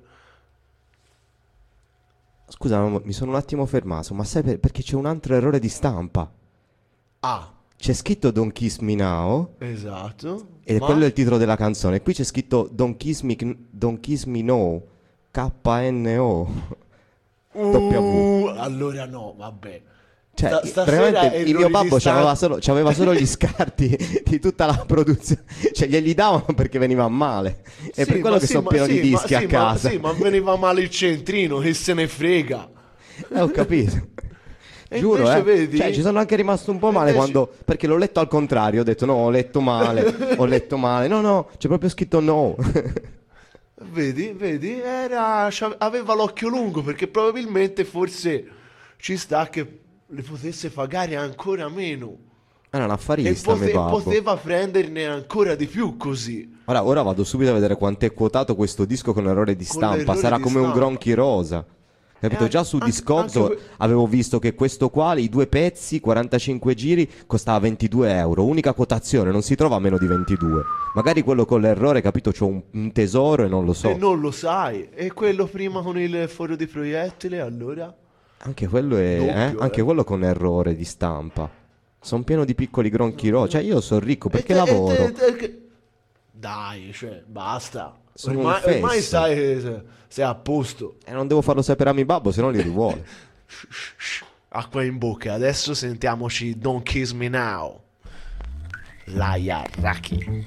Scusa, ma mi sono un attimo fermato, ma sai per- perché c'è un altro errore di stampa? Ah, C'è scritto Don't Kiss Me Now, esatto. e ma- quello è il titolo della canzone. Qui c'è scritto Don't Kiss Me, Don't Kiss Me No, K N O. W. Uh, allora no, vabbè. Cioè, Sta- stasera veramente errori il mio di babbo stampa. c'aveva solo, c'aveva solo gli scarti di tutta la produzione, cioè glieli davano perché veniva male. È Sì, per quello ma che sì, sono ma pieno sì, di ma dischi sì, a casa. Ma, sì, ma veniva male il centrino, che se ne frega. Eh, ho capito. E Giuro, invece eh. vedi- Cioè, ci sono anche rimasto un po' male invece- quando, perché l'ho letto al contrario, ho detto no, ho letto male, ho letto male. No, no, c'è proprio scritto no. Vedi, vedi, era, c'ave- aveva l'occhio lungo, perché probabilmente forse ci sta che le potesse pagare ancora meno. Era un E affarista, pote- mio babbo. poteva prenderne ancora di più così. Ora, ora vado subito a vedere quanto è quotato questo disco con errore di Con stampa. l'errore Sarà di come un stampa. gronchi rosa. Capito? Eh, Già su anche- Discogs anche que- avevo visto che questo qua, i due pezzi, quarantacinque giri, costava ventidue euro. Unica quotazione, non si trova a meno di ventidue. Magari quello con l'errore, capito, c'ho un, un tesoro e non lo so. E non lo sai. E quello prima con il foro di proiettile, allora? Anche quello è, Doppio, eh? Anche eh. quello con errore di stampa. Sono pieno di piccoli gronchi rosa. Cioè, io sono ricco perché E te- e lavoro. te- te- che- Dai, cioè, basta. Sono ormai, un ormai fesso. sai che sei a posto. E non devo farlo sapere a mio babbo, se no li rivuole. Acqua in bocca. Adesso sentiamoci Don't Kiss Me Now. Laia Raki.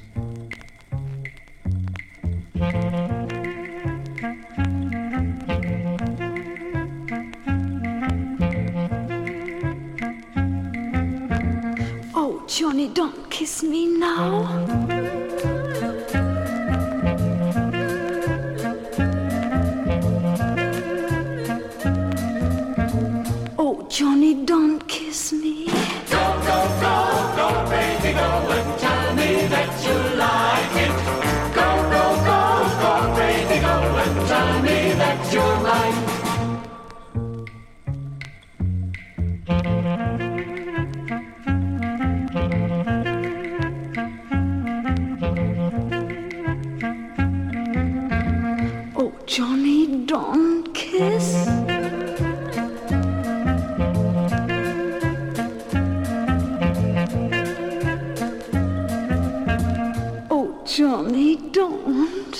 Oh, Johnny, don't kiss me now. Oh, Johnny, don't kiss me. Oh, Johnny, don't kiss. Oh, Johnny, don't.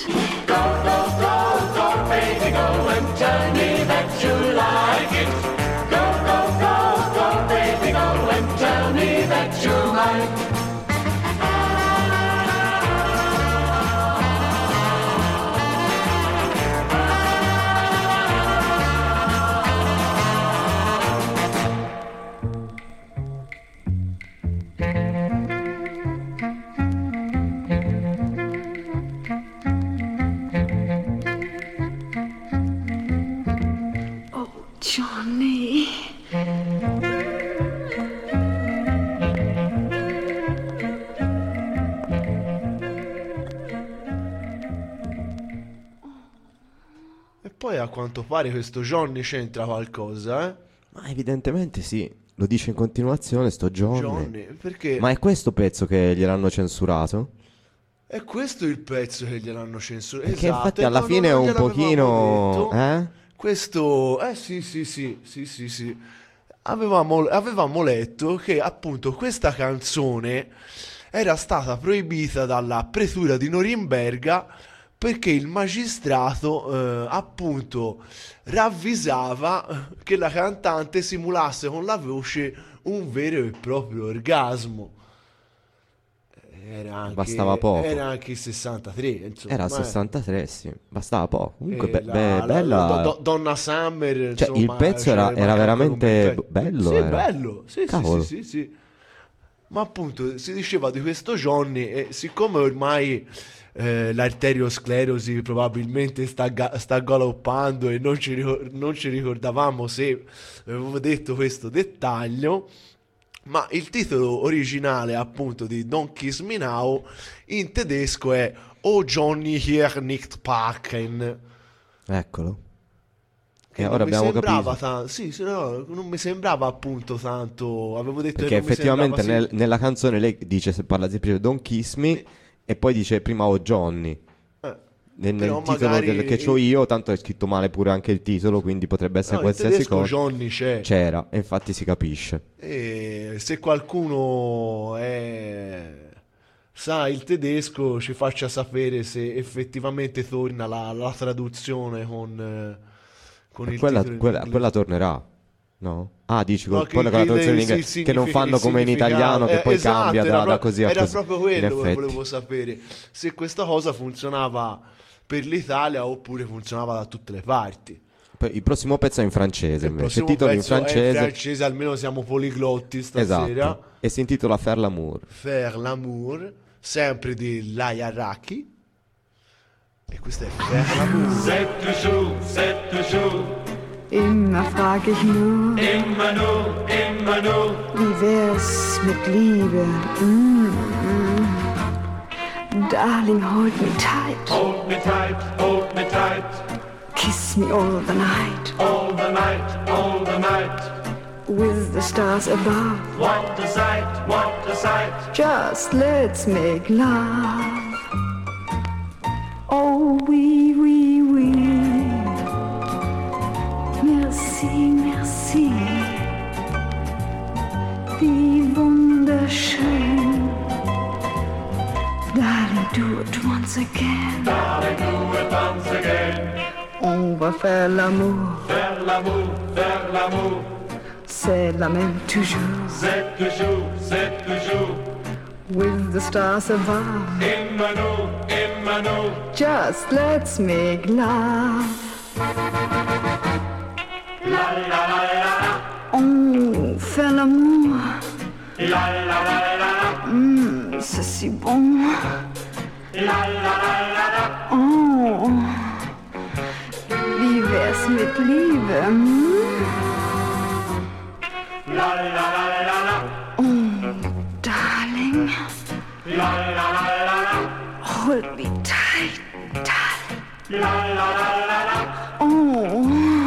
poi a quanto pare questo Johnny c'entra qualcosa, eh? Ma evidentemente sì, lo dice in continuazione sto Johnny. Johnny, perché Ma è questo pezzo che gliel'hanno censurato? è questo il pezzo che gliel'hanno censurato. Perché Esatto, infatti e alla no, fine è non un gliel'avevamo pochino... detto. Eh? Questo, eh sì, sì, sì, sì, sì, sì. Avevamo, avevamo letto che appunto questa canzone era stata proibita dalla pretura di Norimberga perché il magistrato eh, appunto ravvisava che la cantante simulasse con la voce un vero e proprio orgasmo. Era anche, Bastava poco. Era anche il sessantatré, insomma. Era eh. sessantatré, sì, bastava poco. Comunque E be- la- be- la- bella... la- Do- Donna Summer, Cioè, insomma, il pezzo cioè, era, ma era cavolo, veramente come- bello. Sì, era. bello. Sì, sì, Cavolo. sì, sì, sì. Ma appunto si diceva di questo Johnny e siccome ormai eh, l'arteriosclerosi probabilmente sta, ga- sta galoppando e non ci, ricor- non ci ricordavamo se avevo detto questo dettaglio, ma il titolo originale appunto di Don't Kiss Me Now in tedesco è O Johnny hier nicht packen. Eccolo. Che E non ora mi abbiamo sembrava capito. tan- sì, sì, no, non mi sembrava appunto tanto. Avevo detto Perché che non mi effettivamente sembrava, nel- nella canzone lei dice, se parla sempre di Don't Kiss Me Sì. e poi dice prima o Johnny. sì. Eh, Nel, nel però titolo magari- del- che ho io, tanto è scritto male pure anche il titolo, quindi potrebbe essere no, in qualsiasi tedesco cosa. Johnny c'è. C'era, e infatti si capisce. E se qualcuno è... sa il tedesco ci faccia sapere se effettivamente torna la, la traduzione con, eh, con il Quella, titolo in quella- inglese. quella tornerà, no? Ah, dici No, con- che- quella con la che traduzione in il- inglese, il che non significa- fanno il come in significato. italiano, che Eh, poi esatto, cambia era da, da pro- così a era così. proprio In quello che effetti. volevo sapere, se questa cosa funzionava per l'Italia oppure funzionava da tutte le parti. Poi il prossimo pezzo è in francese, Il invece. Il prossimo titolo in pezzo è francese. in francese, almeno siamo poliglotti stasera. Esatto. E si intitola Faire l'amour. Faire l'amour, sempre di Laia Raki. E questo è Faire l'amour. C'est toujours, c'est toujours, Immer frag ich nur, immer nur, immer nur. wie wär's mit Liebe? Mm, mm. Darling, hold me tight, Hold me tight, hold me tight, kiss me all the night, all the night, all the night. with the stars above. What a sight, what a sight. Just let's make love. Oh, oui, oui, oui. Merci, merci. Wie wunderschön. Darling, do it once again. Darling, do it once again. On va faire l'amour. Faire l'amour, faire l'amour. C'est la même toujours. C'est toujours, c'est toujours. With the stars above. Immer nur, immer nur. Just let's make love. La la la la la. On fait l'amour. La la la la la. Mm, c'est si bon. La la la la la. Oh, wie wär's mit Liebe? Hm? La la la la la. Darling, La la la la la. hold me tight, darling. La la la la la. Oh,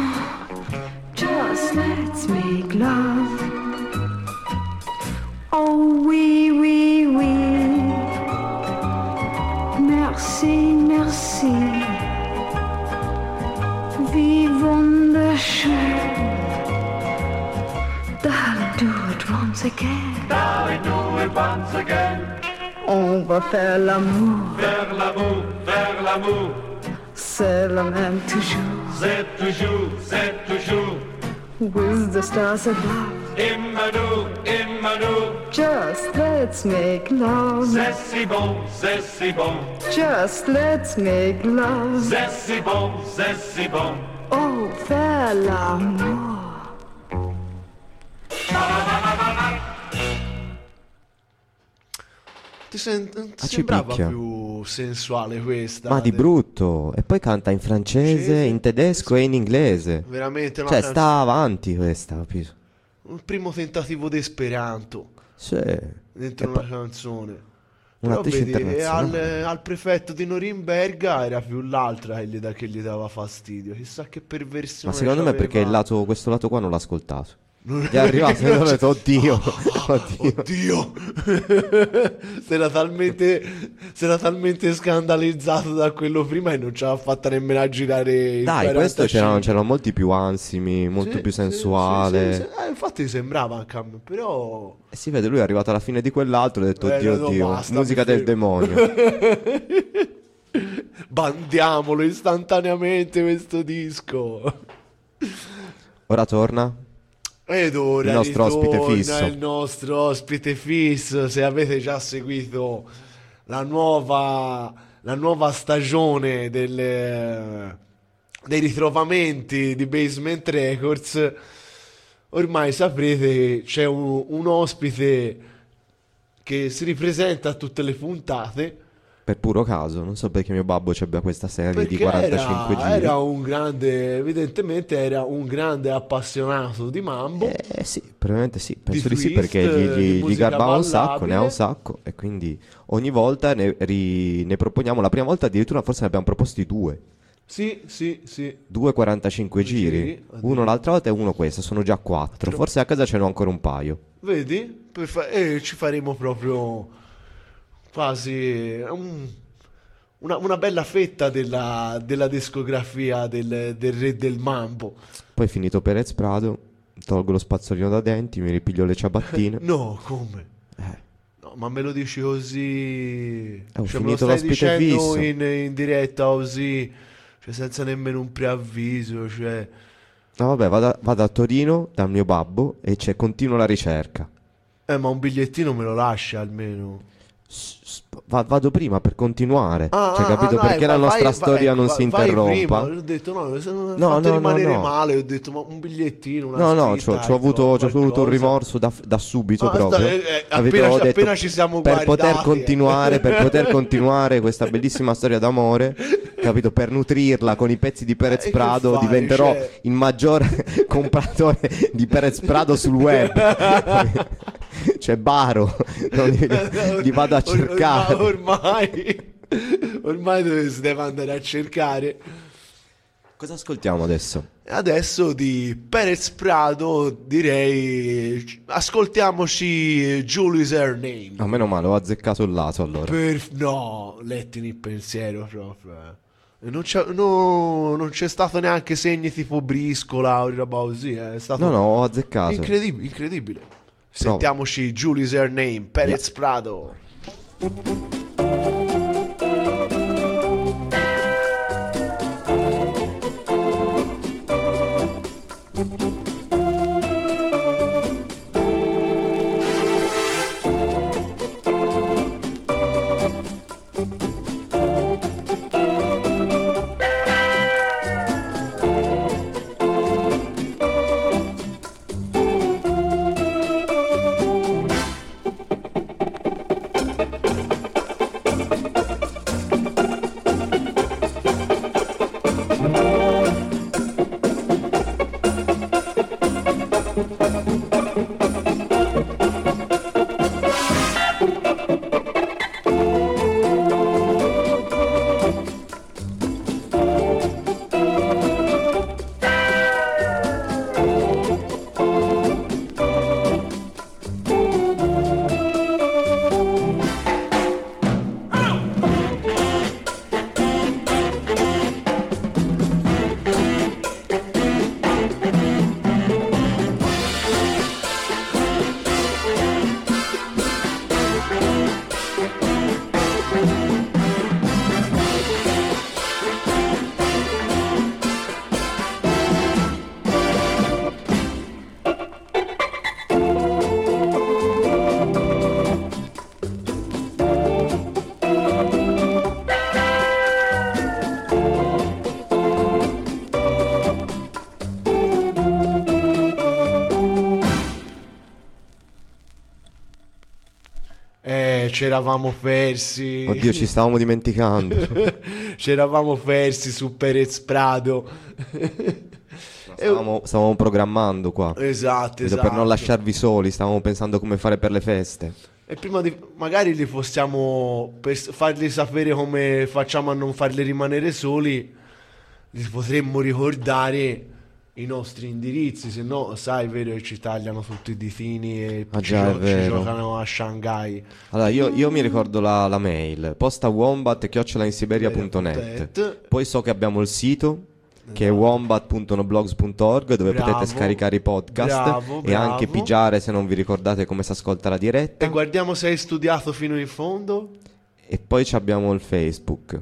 just let's make love. Oh, oui, oui, oui. Merci, merci. Wie wunderschön. Darling, do it once again. Darling, do it once again. On va faire l'amour. Faire l'amour, faire l'amour. C'est la même toujours. C'est toujours, c'est toujours. With the stars above. Immer nur, immer nur. Just let's make love. C'est si bon, c'est si bon. Just let's make love. C'est si bon, c'est si bon. Oh, faire l'amour. Ti, sen- ti Ah, ci sembrava picchia. più sensuale questa? Ma di De- brutto. E poi canta in francese, Francese, in tedesco e in inglese. Veramente una Cioè, canz- sta avanti questa, capito? un primo tentativo di Esperanto Sì. dentro E una poi- canzone. Un'attrice vedi, internazionale. al, al prefetto di Norimberga era più l'altra che gli, da- che gli dava fastidio. Chissà che perversione. Ma secondo me è perché il c'aveva. lato, questo lato qua non l'ha ascoltato. Non- Gli è arrivato e non ho c'è- detto, oddio, oddio. Oddio. si, era talmente, si era talmente scandalizzato da quello prima e non ce l'ha fatta nemmeno a girare il Dai, questo quarantacinque. c'erano, c'erano molti più ansimi, molto Sì, più sì, sensuale. sì, sì, sì. Eh, infatti sembrava anche a me, però E si vede, lui è arrivato alla fine di quell'altro e ha detto, Eh, oddio, no, oddio, basta, musica mi del fermo." demonio. bandiamolo istantaneamente questo disco. Ora torna. Ed ora Il nostro ospite ritorna fisso. il nostro ospite fisso. Se avete già seguito la nuova, la nuova stagione del, dei ritrovamenti di Basement Records, ormai saprete che c'è un, un ospite che si ripresenta a tutte le puntate. Per puro caso, non so perché mio babbo ci abbia questa serie di Perché quarantacinque era, giri. era un grande, evidentemente era un grande appassionato di mambo. Eh sì, probabilmente sì, penso Di di, sì twist, perché gli, di gli, gli musica garbava un sacco, ballabile. ne ha un sacco e quindi ogni volta ne, ri- ne proponiamo, la prima volta addirittura forse ne abbiamo proposti due, Sì, sì, sì. due quarantacinque giri, Giri, uno l'altra volta e uno questo, sono già quattro, forse a casa ce n'ho ancora un paio. Vedi? Per fa- e ci faremo proprio quasi un- una, una bella fetta della, della discografia del, del re del mambo. Poi finito Perez Prado, tolgo lo spazzolino da denti, mi ripiglio le ciabattine. No, come? Eh, No, ma me lo dici così? ho Cioè, me lo finito stai l'ospite dicendo fisso. in, in diretta così, cioè senza nemmeno un preavviso, cioè... No vabbè, vado a, vado a Torino dal mio babbo e c'è continua la ricerca. Eh, ma un bigliettino me lo lascia almeno. S- s- va- vado prima per continuare, Ah, cioè ah, capito ah, perché vai, la nostra vai, storia vai, non vai, si vai interrompa. prima. Ho detto no, se non No, fatto no, no, rimanere no. male, ho detto ma un bigliettino, una No, no, scritta, c'ho, c'ho avuto, ecco, c'ho avuto un qualcosa. rimorso da, da subito Ah, proprio. sta- eh, eh, Capito? appena- Ho detto, appena ci siamo per poter guardati, eh. continuare, per poter continuare questa bellissima storia d'amore, capito? Per nutrirla con i pezzi di Perez Eh, che Prado fai, diventerò cioè? il maggiore compratore di Perez Prado sul web. Cioè Baro, non li, li vado a Or- cercare. Ormai, ormai dove si deve andare a cercare. Cosa ascoltiamo adesso? Adesso di Perez Prado direi ascoltiamoci Julie's Her Name. No, meno male, ho azzeccato il lato allora. Per... No, lettimi il pensiero proprio. eh. E Non c'è, no, non c'è stato neanche segni tipo briscola o roba così. eh. È stato No, no, ho azzeccato. incredibile. incredibile. Sentiamoci Julie's Her Name, Perez Prado. Eh, c'eravamo persi. Oddio, ci stavamo dimenticando. C'eravamo persi su Perez Prado. Stavamo, stavamo programmando qua. Esatto, Vedo, esatto. per non lasciarvi soli, stavamo pensando come fare per le feste. E prima di... magari li possiamo, per s- fargli sapere come facciamo a non farli rimanere soli, li potremmo ricordare i nostri indirizzi, se no sai, è vero che ci tagliano tutti i ditini e Ah, ci, già, è gio- ci vero. giocano a Shanghai. Allora, io, io mi ricordo la, la mail, posta wombat chiocciola insiberia punto net. Poi so che abbiamo il sito, che è wombat punto noblogs punto org, dove Bravo, potete scaricare i podcast bravo, e anche bravo. pigiare se non vi ricordate come si ascolta la diretta. E guardiamo se hai studiato fino in fondo. E poi ci abbiamo il Facebook,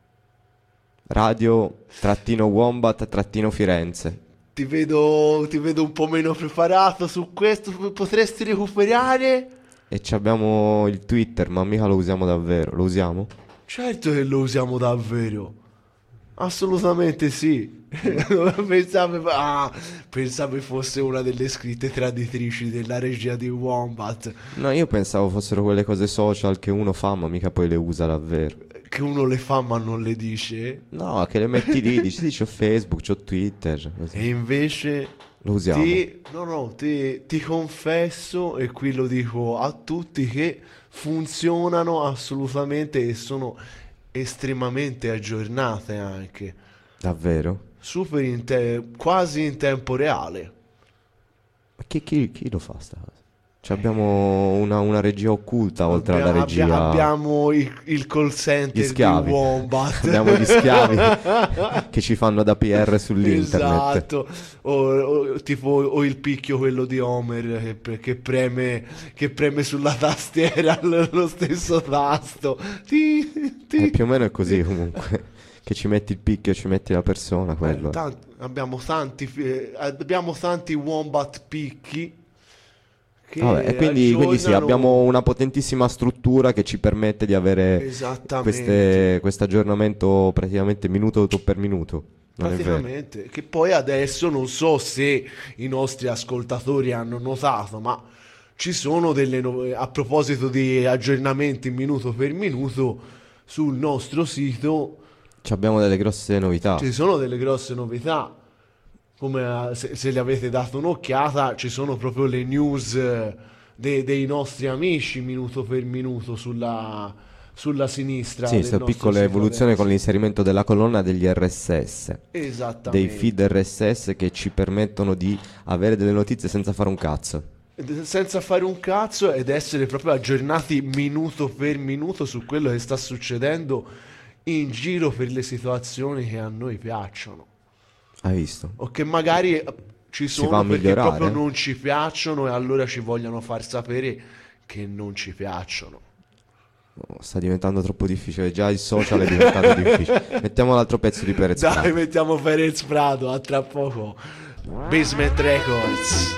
radio trattino wombat trattino Firenze. Ti vedo, ti vedo un po' meno preparato su questo, potresti recuperare? E ci abbiamo il Twitter, ma mica lo usiamo davvero. Lo usiamo? Certo che lo usiamo davvero. Assolutamente sì. pensavo, ah, pensavo fosse una delle scritte traditrici della regia di Wombat. No, io pensavo fossero quelle cose social che uno fa ma mica poi le usa davvero. Che uno le fa ma non le dice. No, che le metti lì, dici sì, c'ho Facebook, c'ho Twitter, così. E invece Lo usiamo. ti, no, no, ti, ti confesso, e qui lo dico a tutti, che funzionano assolutamente e sono estremamente aggiornate anche. Davvero? Super in te- quasi in tempo reale. Ma chi, chi- chi lo fa sta cosa? Cioè abbiamo una, una regia occulta oltre Abbia- alla abbia- regia. abbiamo il, il call center Gli schiavi. di Wombat. Abbiamo gli schiavi che ci fanno da P R sull'internet. Esatto, o, o- tipo o il picchio quello di Homer che, pre- che preme, che preme sulla tastiera lo, lo stesso tasto. Ti, ti. Eh, più o meno è così comunque. Che ci metti il picchio, ci metti la persona, quello. Eh, è. tan- abbiamo tanti eh, abbiamo tanti Wombat picchi che Vabbè, e quindi, quindi sì, aggiornano- abbiamo una potentissima struttura che ci permette di avere Esattamente. queste- questo aggiornamento praticamente minuto per minuto. Non è vero? Praticamente, che poi adesso non so se i nostri ascoltatori hanno notato, ma ci sono delle no- a proposito di aggiornamenti minuto per minuto sul nostro sito Ci abbiamo delle grosse novità. ci sono delle grosse novità. Come eh, se, se le avete dato un'occhiata, ci sono proprio le news eh, de- dei nostri amici minuto per minuto sulla, sulla sinistra. Sì, del questa nostro piccola sito evoluzione adesso. con l'inserimento della colonna degli R S S, Esattamente. dei feed R S S che ci permettono di avere delle notizie senza fare un cazzo. Ed- senza fare un cazzo ed essere proprio aggiornati minuto per minuto su quello che sta succedendo in giro per le situazioni che a noi piacciono Hai visto? o che magari eh, ci Si va sono a perché migliorare. proprio non ci piacciono e allora ci vogliono far sapere che non ci piacciono. Oh, sta diventando troppo difficile. Già il social è diventato difficile. Mettiamo l'altro pezzo di Perez Dai, Prado. mettiamo Perez Prado, a tra poco. Basement Records.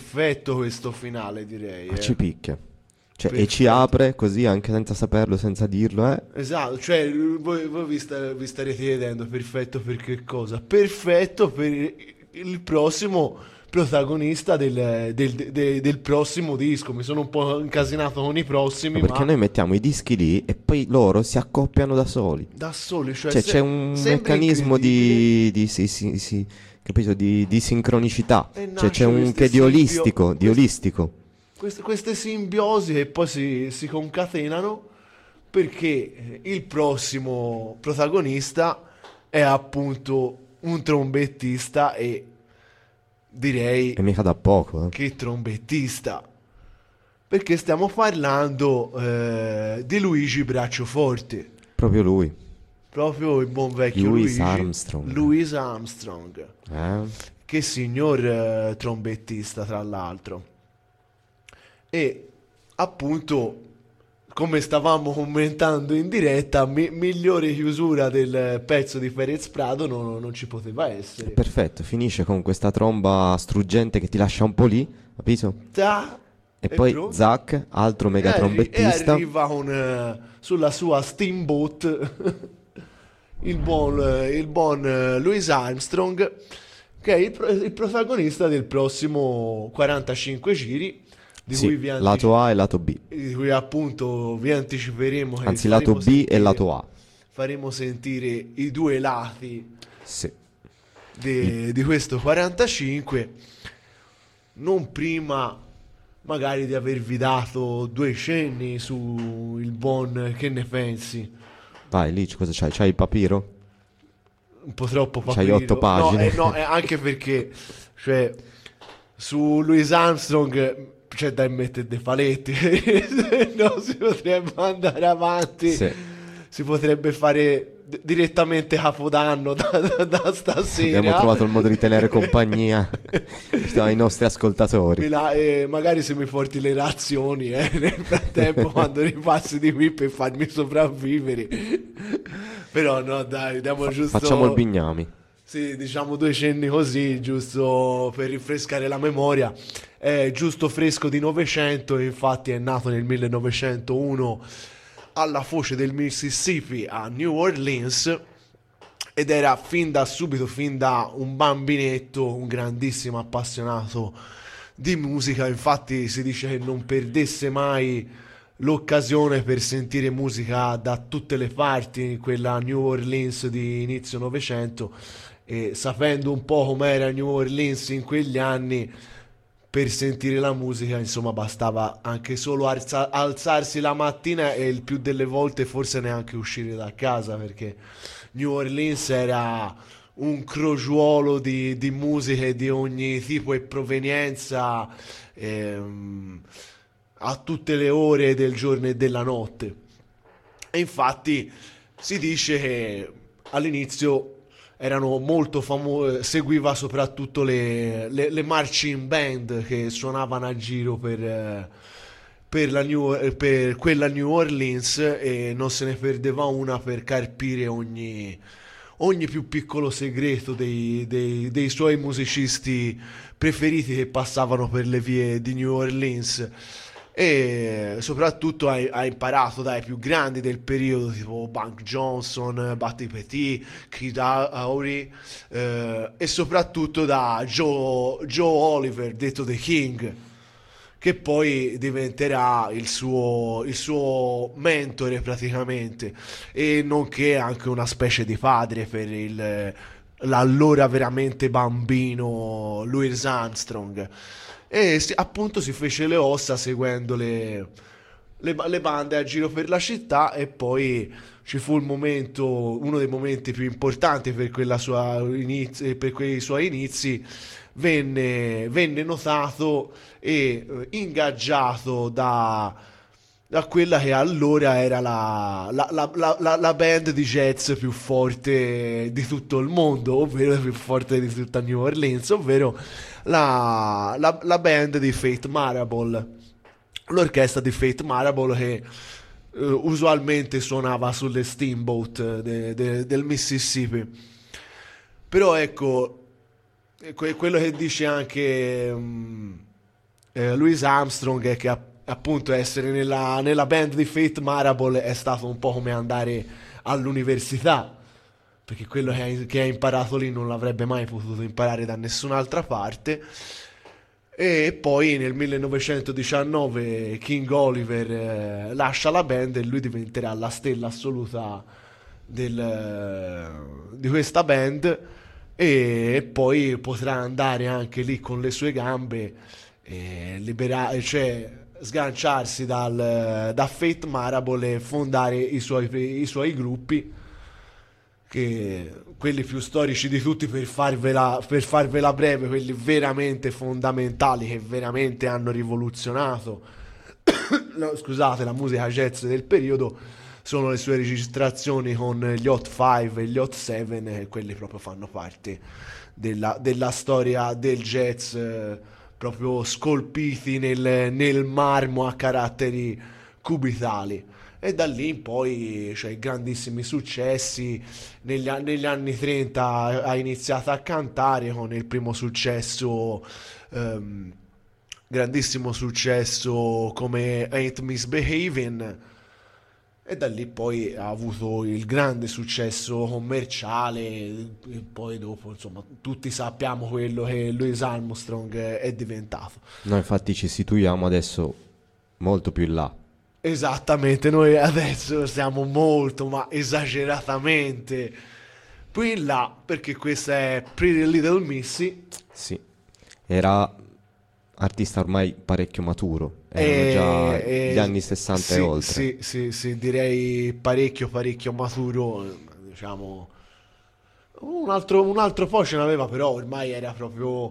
perfetto questo finale, direi. Ma eh. ci picchia. Cioè, e Perfetto. ci apre così anche senza saperlo, senza dirlo, eh? Esatto, cioè voi, voi vi, sta- vi starete chiedendo perfetto per che cosa? Perfetto per il prossimo protagonista del, del- de- del prossimo disco. Mi sono un po' incasinato con i prossimi, Perché ma noi mettiamo i dischi lì e poi loro si accoppiano da soli. da soli, cioè, Cioè se- c'è un sembra meccanismo incredibile. di, di, sì, sì, sì, capito? Di, di sincronicità. E Cioè c'è nasce un queste che di simbio- olistico, di queste- olistico. Queste, queste simbiosi che poi si, si concatenano perché il prossimo protagonista è appunto un trombettista e direi E mica da poco, eh. che trombettista, perché stiamo parlando eh, di Luigi Bracciaforte, Proprio lui. proprio il buon vecchio Louis Luigi Armstrong. Louis Armstrong, Eh? che signor eh, trombettista tra l'altro. E appunto, come stavamo commentando in diretta, mi- migliore chiusura del pezzo di Perez Prado non, non ci poteva essere. Perfetto, finisce con questa tromba struggente che ti lascia un po' lì, capito? Ta- E poi pronto. Zac, altro mega E arri- trombettista. E arriva con, eh, sulla sua steamboat il buon, eh, il buon eh, Louis Armstrong, che è il, pro- il protagonista del prossimo quarantacinque giri, di, Sì, cui vi antici- lato A e lato B. di cui appunto vi anticiperemo che Anzi, faremo lato B sentire- e lato A. faremo sentire i due lati Sì. de- di questo quarantacinque, non prima magari di avervi dato due cenni su il buon Che ne pensi. Vai, lì cosa c'hai? C'hai il papiro? Un po' troppo C'hai papiro. otto pagine. No, eh, no, eh, anche perché cioè su Louis Armstrong c'è da mettere dei paletti. No, si potrebbe andare avanti. Sì. Si potrebbe fare d- direttamente Capodanno da, da, da stasera. Abbiamo trovato il modo di tenere compagnia ai nostri Mi ascoltatori. la- eh, magari se mi porti le razioni eh, nel frattempo quando ripassi di qui per farmi sopravvivere. Però no, dai, diamo giusto. Facciamo il bignami. Sì, diciamo due cenni così, giusto per rinfrescare la memoria. È giusto fresco di Novecento, infatti è nato nel millenovecentouno alla foce del Mississippi a New Orleans ed era fin da subito, fin da un bambinetto, un grandissimo appassionato di musica. Infatti si dice che non perdesse mai l'occasione per sentire musica da tutte le parti in quella New Orleans di inizio Novecento, e sapendo un po' com'era New Orleans in quegli anni, per sentire la musica insomma bastava anche solo alza- alzarsi la mattina e il più delle volte forse neanche uscire da casa, perché New Orleans era un crogiuolo di, di musiche di ogni tipo e provenienza, ehm, a tutte le ore del giorno e della notte. E infatti si dice che all'inizio erano molto famose, seguiva soprattutto le, le, le marching band che suonavano a giro per, eh, per, la New, eh, per quella New Orleans, e non se ne perdeva una per carpire ogni, ogni più piccolo segreto dei, dei, dei suoi musicisti preferiti che passavano per le vie di New Orleans. E soprattutto ha, ha imparato dai più grandi del periodo tipo Bunk Johnson, Buddy Petit, Kid Ory, eh, e soprattutto da Joe, Joe Oliver, detto The King, che poi diventerà il suo, il suo mentore praticamente, e nonché anche una specie di padre per il, l'allora veramente bambino Louis Armstrong. E si- appunto si fece le ossa seguendo le, le, le bande a giro per la città, e poi ci fu il momento, uno dei momenti più importanti per, quella sua inizi, per quei suoi inizi. Venne, venne notato e eh, ingaggiato da, da quella che allora era la, la, la, la, la- la band di jazz più forte di tutto il mondo, ovvero più forte di tutta New Orleans, ovvero la, la, la band di Faith Marable, l'orchestra di Faith Marable, che eh, usualmente suonava sulle steamboat de- de- del Mississippi. Però ecco, que- quello che dice anche mm, eh, Louis Armstrong è che app- appunto essere nella, nella band di Faith Marable è stato un po' come andare all'università, perché quello che hai, che hai imparato lì non l'avrebbe mai potuto imparare da nessun'altra parte. E poi nel millenovecentodiciannove King Oliver eh, lascia la band e lui diventerà la stella assoluta del, di questa band, e poi potrà andare anche lì con le sue gambe e libera- cioè sganciarsi dal, da Faith Marable e fondare i suoi, i suoi gruppi, che quelli più storici di tutti, per farvela, per farvela breve, quelli veramente fondamentali che veramente hanno rivoluzionato no, scusate, la musica jazz del periodo, sono le sue registrazioni con gli Hot Five e gli Hot Seven, e quelli proprio fanno parte della, della storia del jazz, eh, proprio scolpiti nel, nel marmo a caratteri cubitali. E da lì in poi cioè, grandissimi successi. Negli, negli anni trenta ha iniziato a cantare con il primo successo, ehm, grandissimo successo come Ain't Misbehavin', e da lì poi ha avuto il grande successo commerciale, e poi dopo insomma tutti sappiamo quello che Louis Armstrong è diventato. Noi infatti ci situiamo adesso molto più in là. Esattamente, noi adesso siamo molto, ma esageratamente più in là, perché questa è Pretty Little Missy. Sì, era artista ormai parecchio maturo, erano E- già e- gli anni sessanta sì, e oltre. Sì, sì, sì, direi parecchio, parecchio maturo, eh, diciamo. Un altro, un altro po' ce n'aveva, però ormai era proprio...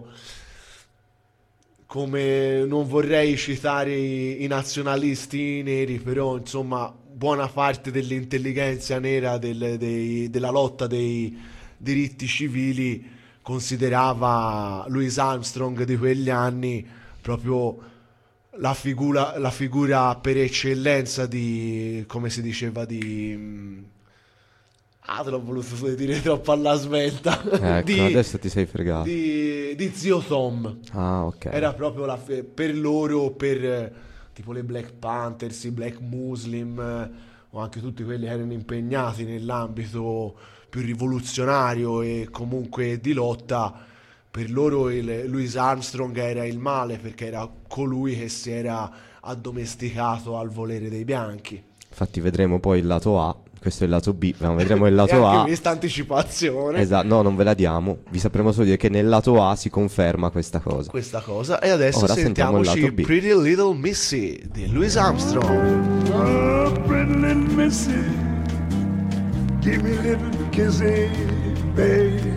come non vorrei citare i, i nazionalisti neri, però insomma buona parte dell'intelligenza nera del- dei- della lotta dei diritti civili considerava Louis Armstrong di quegli anni proprio la figura, la figura per eccellenza di, come si diceva, di... mm, ah, te l'ho voluto dire troppo alla svelta. Ecco, di, adesso ti sei fregato. di, di Zio Tom. Ah, ok. Era proprio la fe- per loro, per eh, tipo le Black Panthers, i Black Muslim, eh, o anche tutti quelli che erano impegnati nell'ambito più rivoluzionario e comunque di lotta, per loro il, Louis Armstrong era il male, perché era colui che si era addomesticato al volere dei bianchi. Infatti vedremo poi il lato A, questo è il lato B, ma vedremo il lato E anche A. questa anticipazione. Esatto, no, non ve la diamo. Vi sapremo solo dire che nel lato A si conferma questa cosa. Questa cosa. E adesso Ora sentiamo il sentiamoci lato B. Pretty Little Missy di Louis Armstrong. Oh, pretty little missy, give me a little kissy, baby.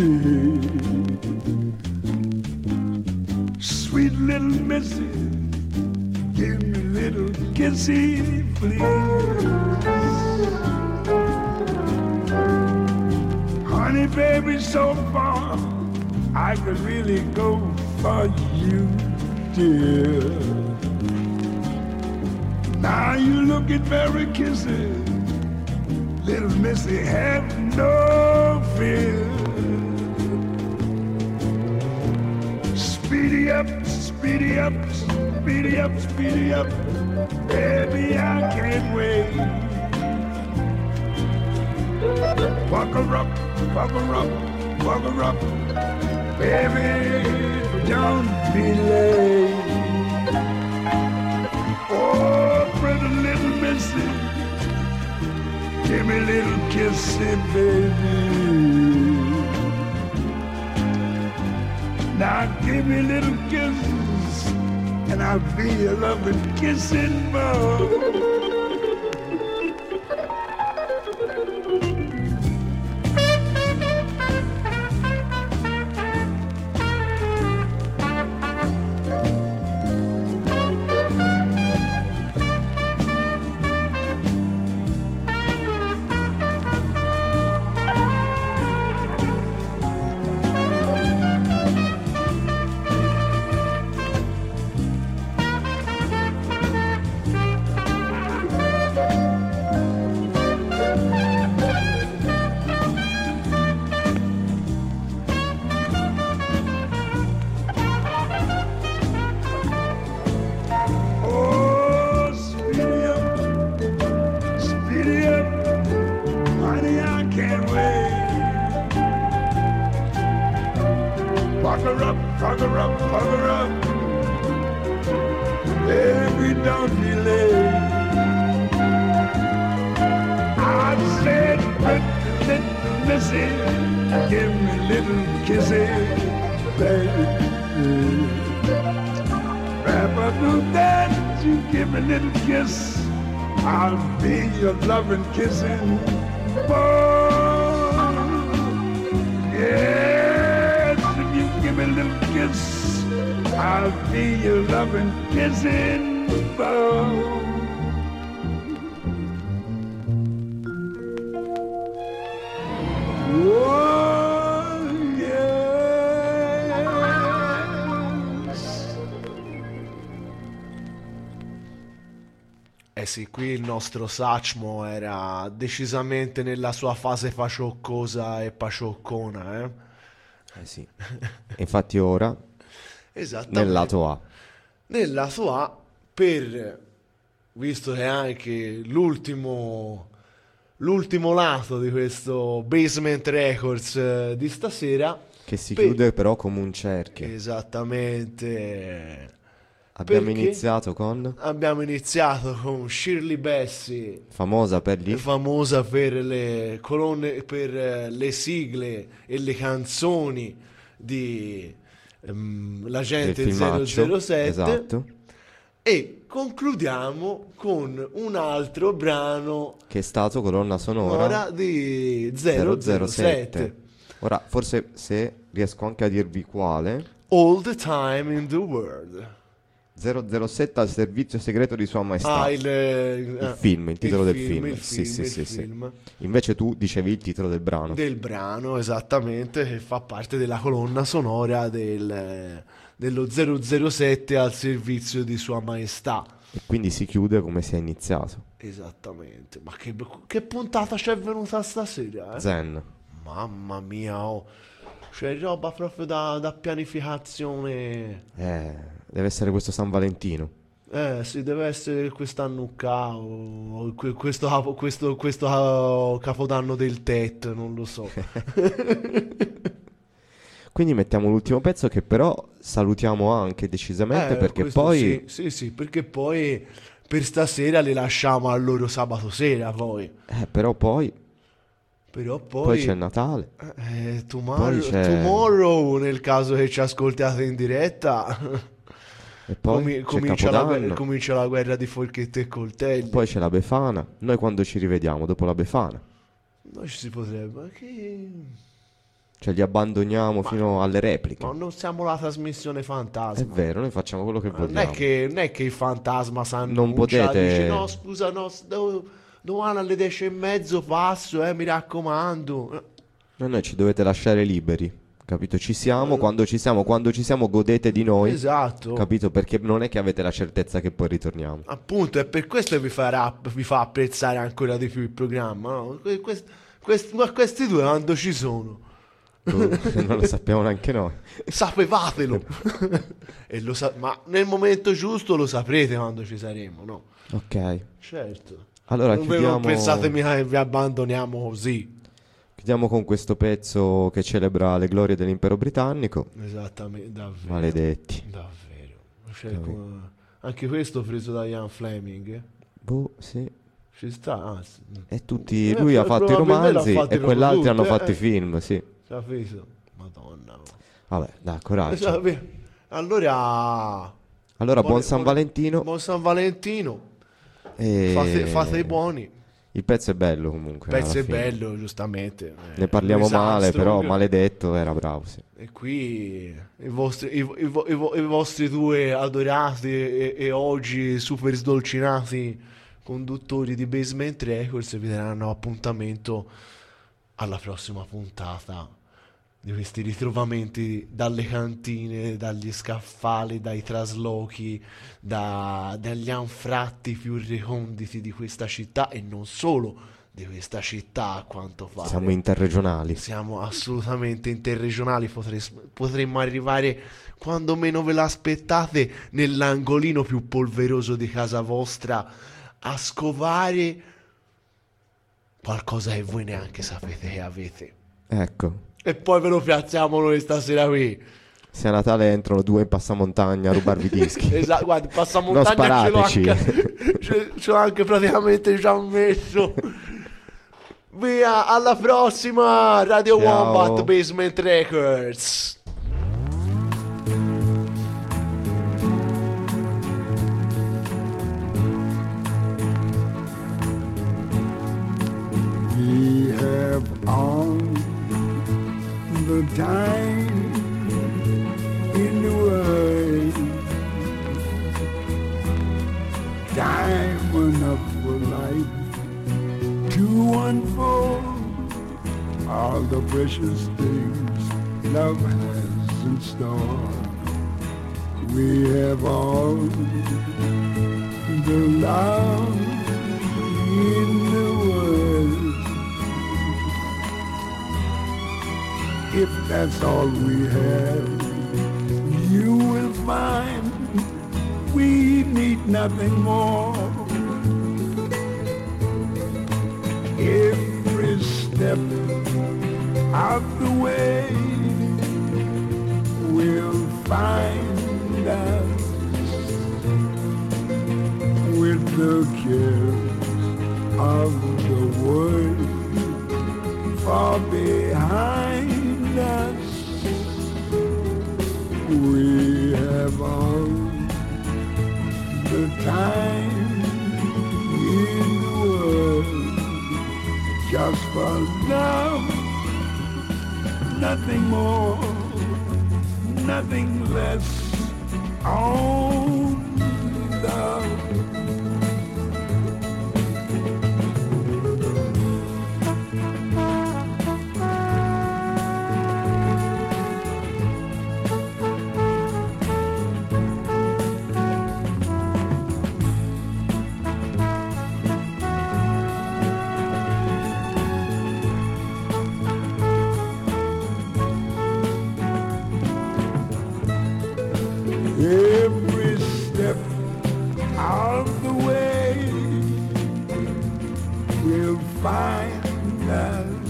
Sweet little missy, give me a little kissy, please. Honey, baby, so far I could really go for you, dear. Now you looking very kissy, little missy, have no fear. Speedy up, speedy up, speedy up, speedy up, baby, I can't wait. Walk her up, walk her up, walk her up, baby, don't be late. Oh, pretty little missy, give me a little kissy, baby. Now give me a little kisses, and I'll be a loving kissing boy. Pucker up, pucker up, pucker up. Baby, don't be late. I said, pretty little missy, give me little kisses, baby. Wrap up do that, you give me a little kiss. I'll be your loving kissing boy. Yes, if you give me a little kiss, I'll be your loving kissing boy. Oh, yes. Eh sì, qui il nostro Sachmo era decisamente nella sua fase facioccosa e pacioccona, eh? Eh sì. Infatti ora Esattamente. nel lato A. Nel lato A, per, visto che è anche l'ultimo l'ultimo lato di questo Basement Records eh, di stasera, Che si per- chiude però come un cerchio. esattamente, Abbiamo perché iniziato con abbiamo iniziato con Shirley Bassey, famosa per gli famosa per le colonne, per eh, le sigle e le canzoni di ehm, del l'agente filmaccio. zero zero sette. Esatto. E concludiamo con un altro brano Che è stato colonna sonora ora di zero zero sette, Ora, forse se riesco anche a dirvi quale. All the Time in the World. zero zero sette al servizio segreto di Sua Maestà. Ah, il, Il film, il titolo del film. il Sì, sì, il sì, sì. film Invece tu dicevi il titolo del brano. del brano, esattamente, che fa parte della colonna sonora del, dello zero zero sette al servizio di Sua Maestà. E quindi si chiude come si è iniziato. Esattamente. Ma che, che puntata c'è venuta stasera, eh? Zen. Mamma mia, oh. C'è roba proprio da, da pianificazione. Eh, deve essere questo San Valentino. Eh, sì, deve essere quest'anno qua, o que- questo, capo- questo, questo uh, capodanno del T E T, non lo so. Quindi mettiamo l'ultimo pezzo che però salutiamo anche decisamente Eh, perché questo poi Sì, sì, sì, perché poi per stasera le lasciamo al loro sabato sera, poi. eh, però poi, Però poi... poi c'è Natale. Eh, tomorrow, Poi c'è- tomorrow, nel caso che ci ascoltiate in diretta, E poi comi- c'è comincia, la, Capodanno. guerra- comincia la guerra di forchette e coltelli. Poi c'è la Befana. Noi quando ci rivediamo dopo la Befana? Noi ci si potrebbe... Ma che... Cioè li abbandoniamo fino alle repliche. Ma non siamo la trasmissione È fantasma. vero, noi facciamo quello che Non vogliamo. è che, non è che il fantasma sanno Non potete- dice, no scusa no s- do- domani alle dieci e mezzo passo, eh, mi raccomando. No, noi ci dovete lasciare liberi, capito? Ci siamo, quando ci siamo, quando ci siamo godete di noi, Esatto. capito? Perché non è che avete la certezza che poi ritorniamo. Appunto, è per questo che vi, farà, vi fa apprezzare ancora di più il programma, no? Que- quest- quest- ma questi due quando ci sono? Non lo sappiamo neanche noi. Sapevatelo. E lo sa- ma nel momento giusto lo saprete quando ci saremo, no? Ok. Certo. Allora non, ve- chiudiamo, non pensate mica che vi abbandoniamo così. chiudiamo con questo pezzo che celebra le glorie dell'impero britannico. Esattamente, davvero. Maledetti. Davvero. Cioè, Davvero. come- anche questo preso da Ian Fleming. eh? Boh, sì. Ci sta, anzi. E tutti, Eh, lui ha fatto i probabilmente romanzi l'ha fatti e quell'altri proprio hanno tutti, fatto eh. i film, sì. Capito? Madonna. Vabbè, dai, coraggio. Vabbè. Allora... Allora, buon buone- San buone- Valentino. Buon San Valentino. E... Fate, fate i buoni. Il pezzo è bello comunque. Il pezzo alla è fine. bello, giustamente. Eh, Ne parliamo Louis male, Armstrong. però maledetto era bravo, sì. E qui i vostri, i, i vo- i vo- i vostri due adorati e, e oggi super sdolcinati conduttori di Basement Records vi daranno appuntamento alla prossima puntata di questi ritrovamenti dalle cantine, dagli scaffali, dai traslochi, da- dagli anfratti più reconditi di questa città e non solo di questa città a quanto pare. Siamo interregionali. Siamo assolutamente interregionali, potre- potremmo arrivare quando meno ve l'aspettate nell'angolino più polveroso di casa vostra a scovare qualcosa che voi neanche sapete che avete. Ecco. E poi ve lo piazziamo noi stasera qui. Se a Natale entrano due in passamontagna a rubarvi i dischi. Esatto, guarda, Non passamontagna ce l'ho sparateci. anche, ce, ce l'ho anche praticamente già messo. Via, alla prossima, Radio Ciao. Wombat Basement Records. We have all the time in the world, time enough for life to unfold all the precious things love has in store. We have all the love in the world. If that's all we have, you will find we need nothing more. Every step of the way will find us with the cares of the world far behind us. We have all the time in the world just for love, nothing more, nothing less, only love. Every step of the way will find us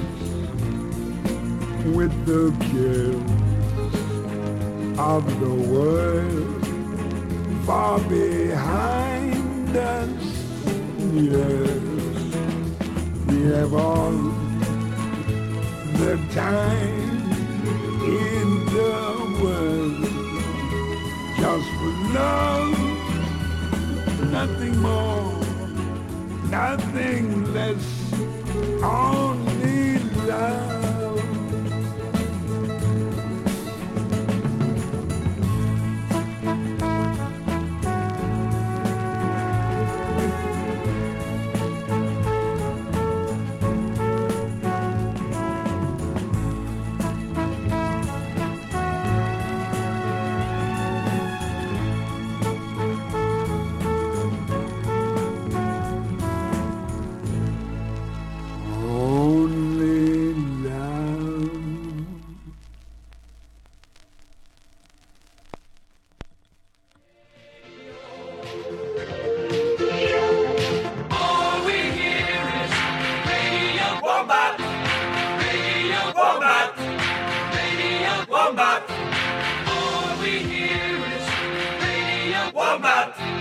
with the cares of the world far behind us. Yes, we have all the time in the world just for love, nothing more, nothing less, only love. Only love. All we hear is Radio Wombat, Radio Wombat, Radio Wombat. All we hear is Radio Wombat.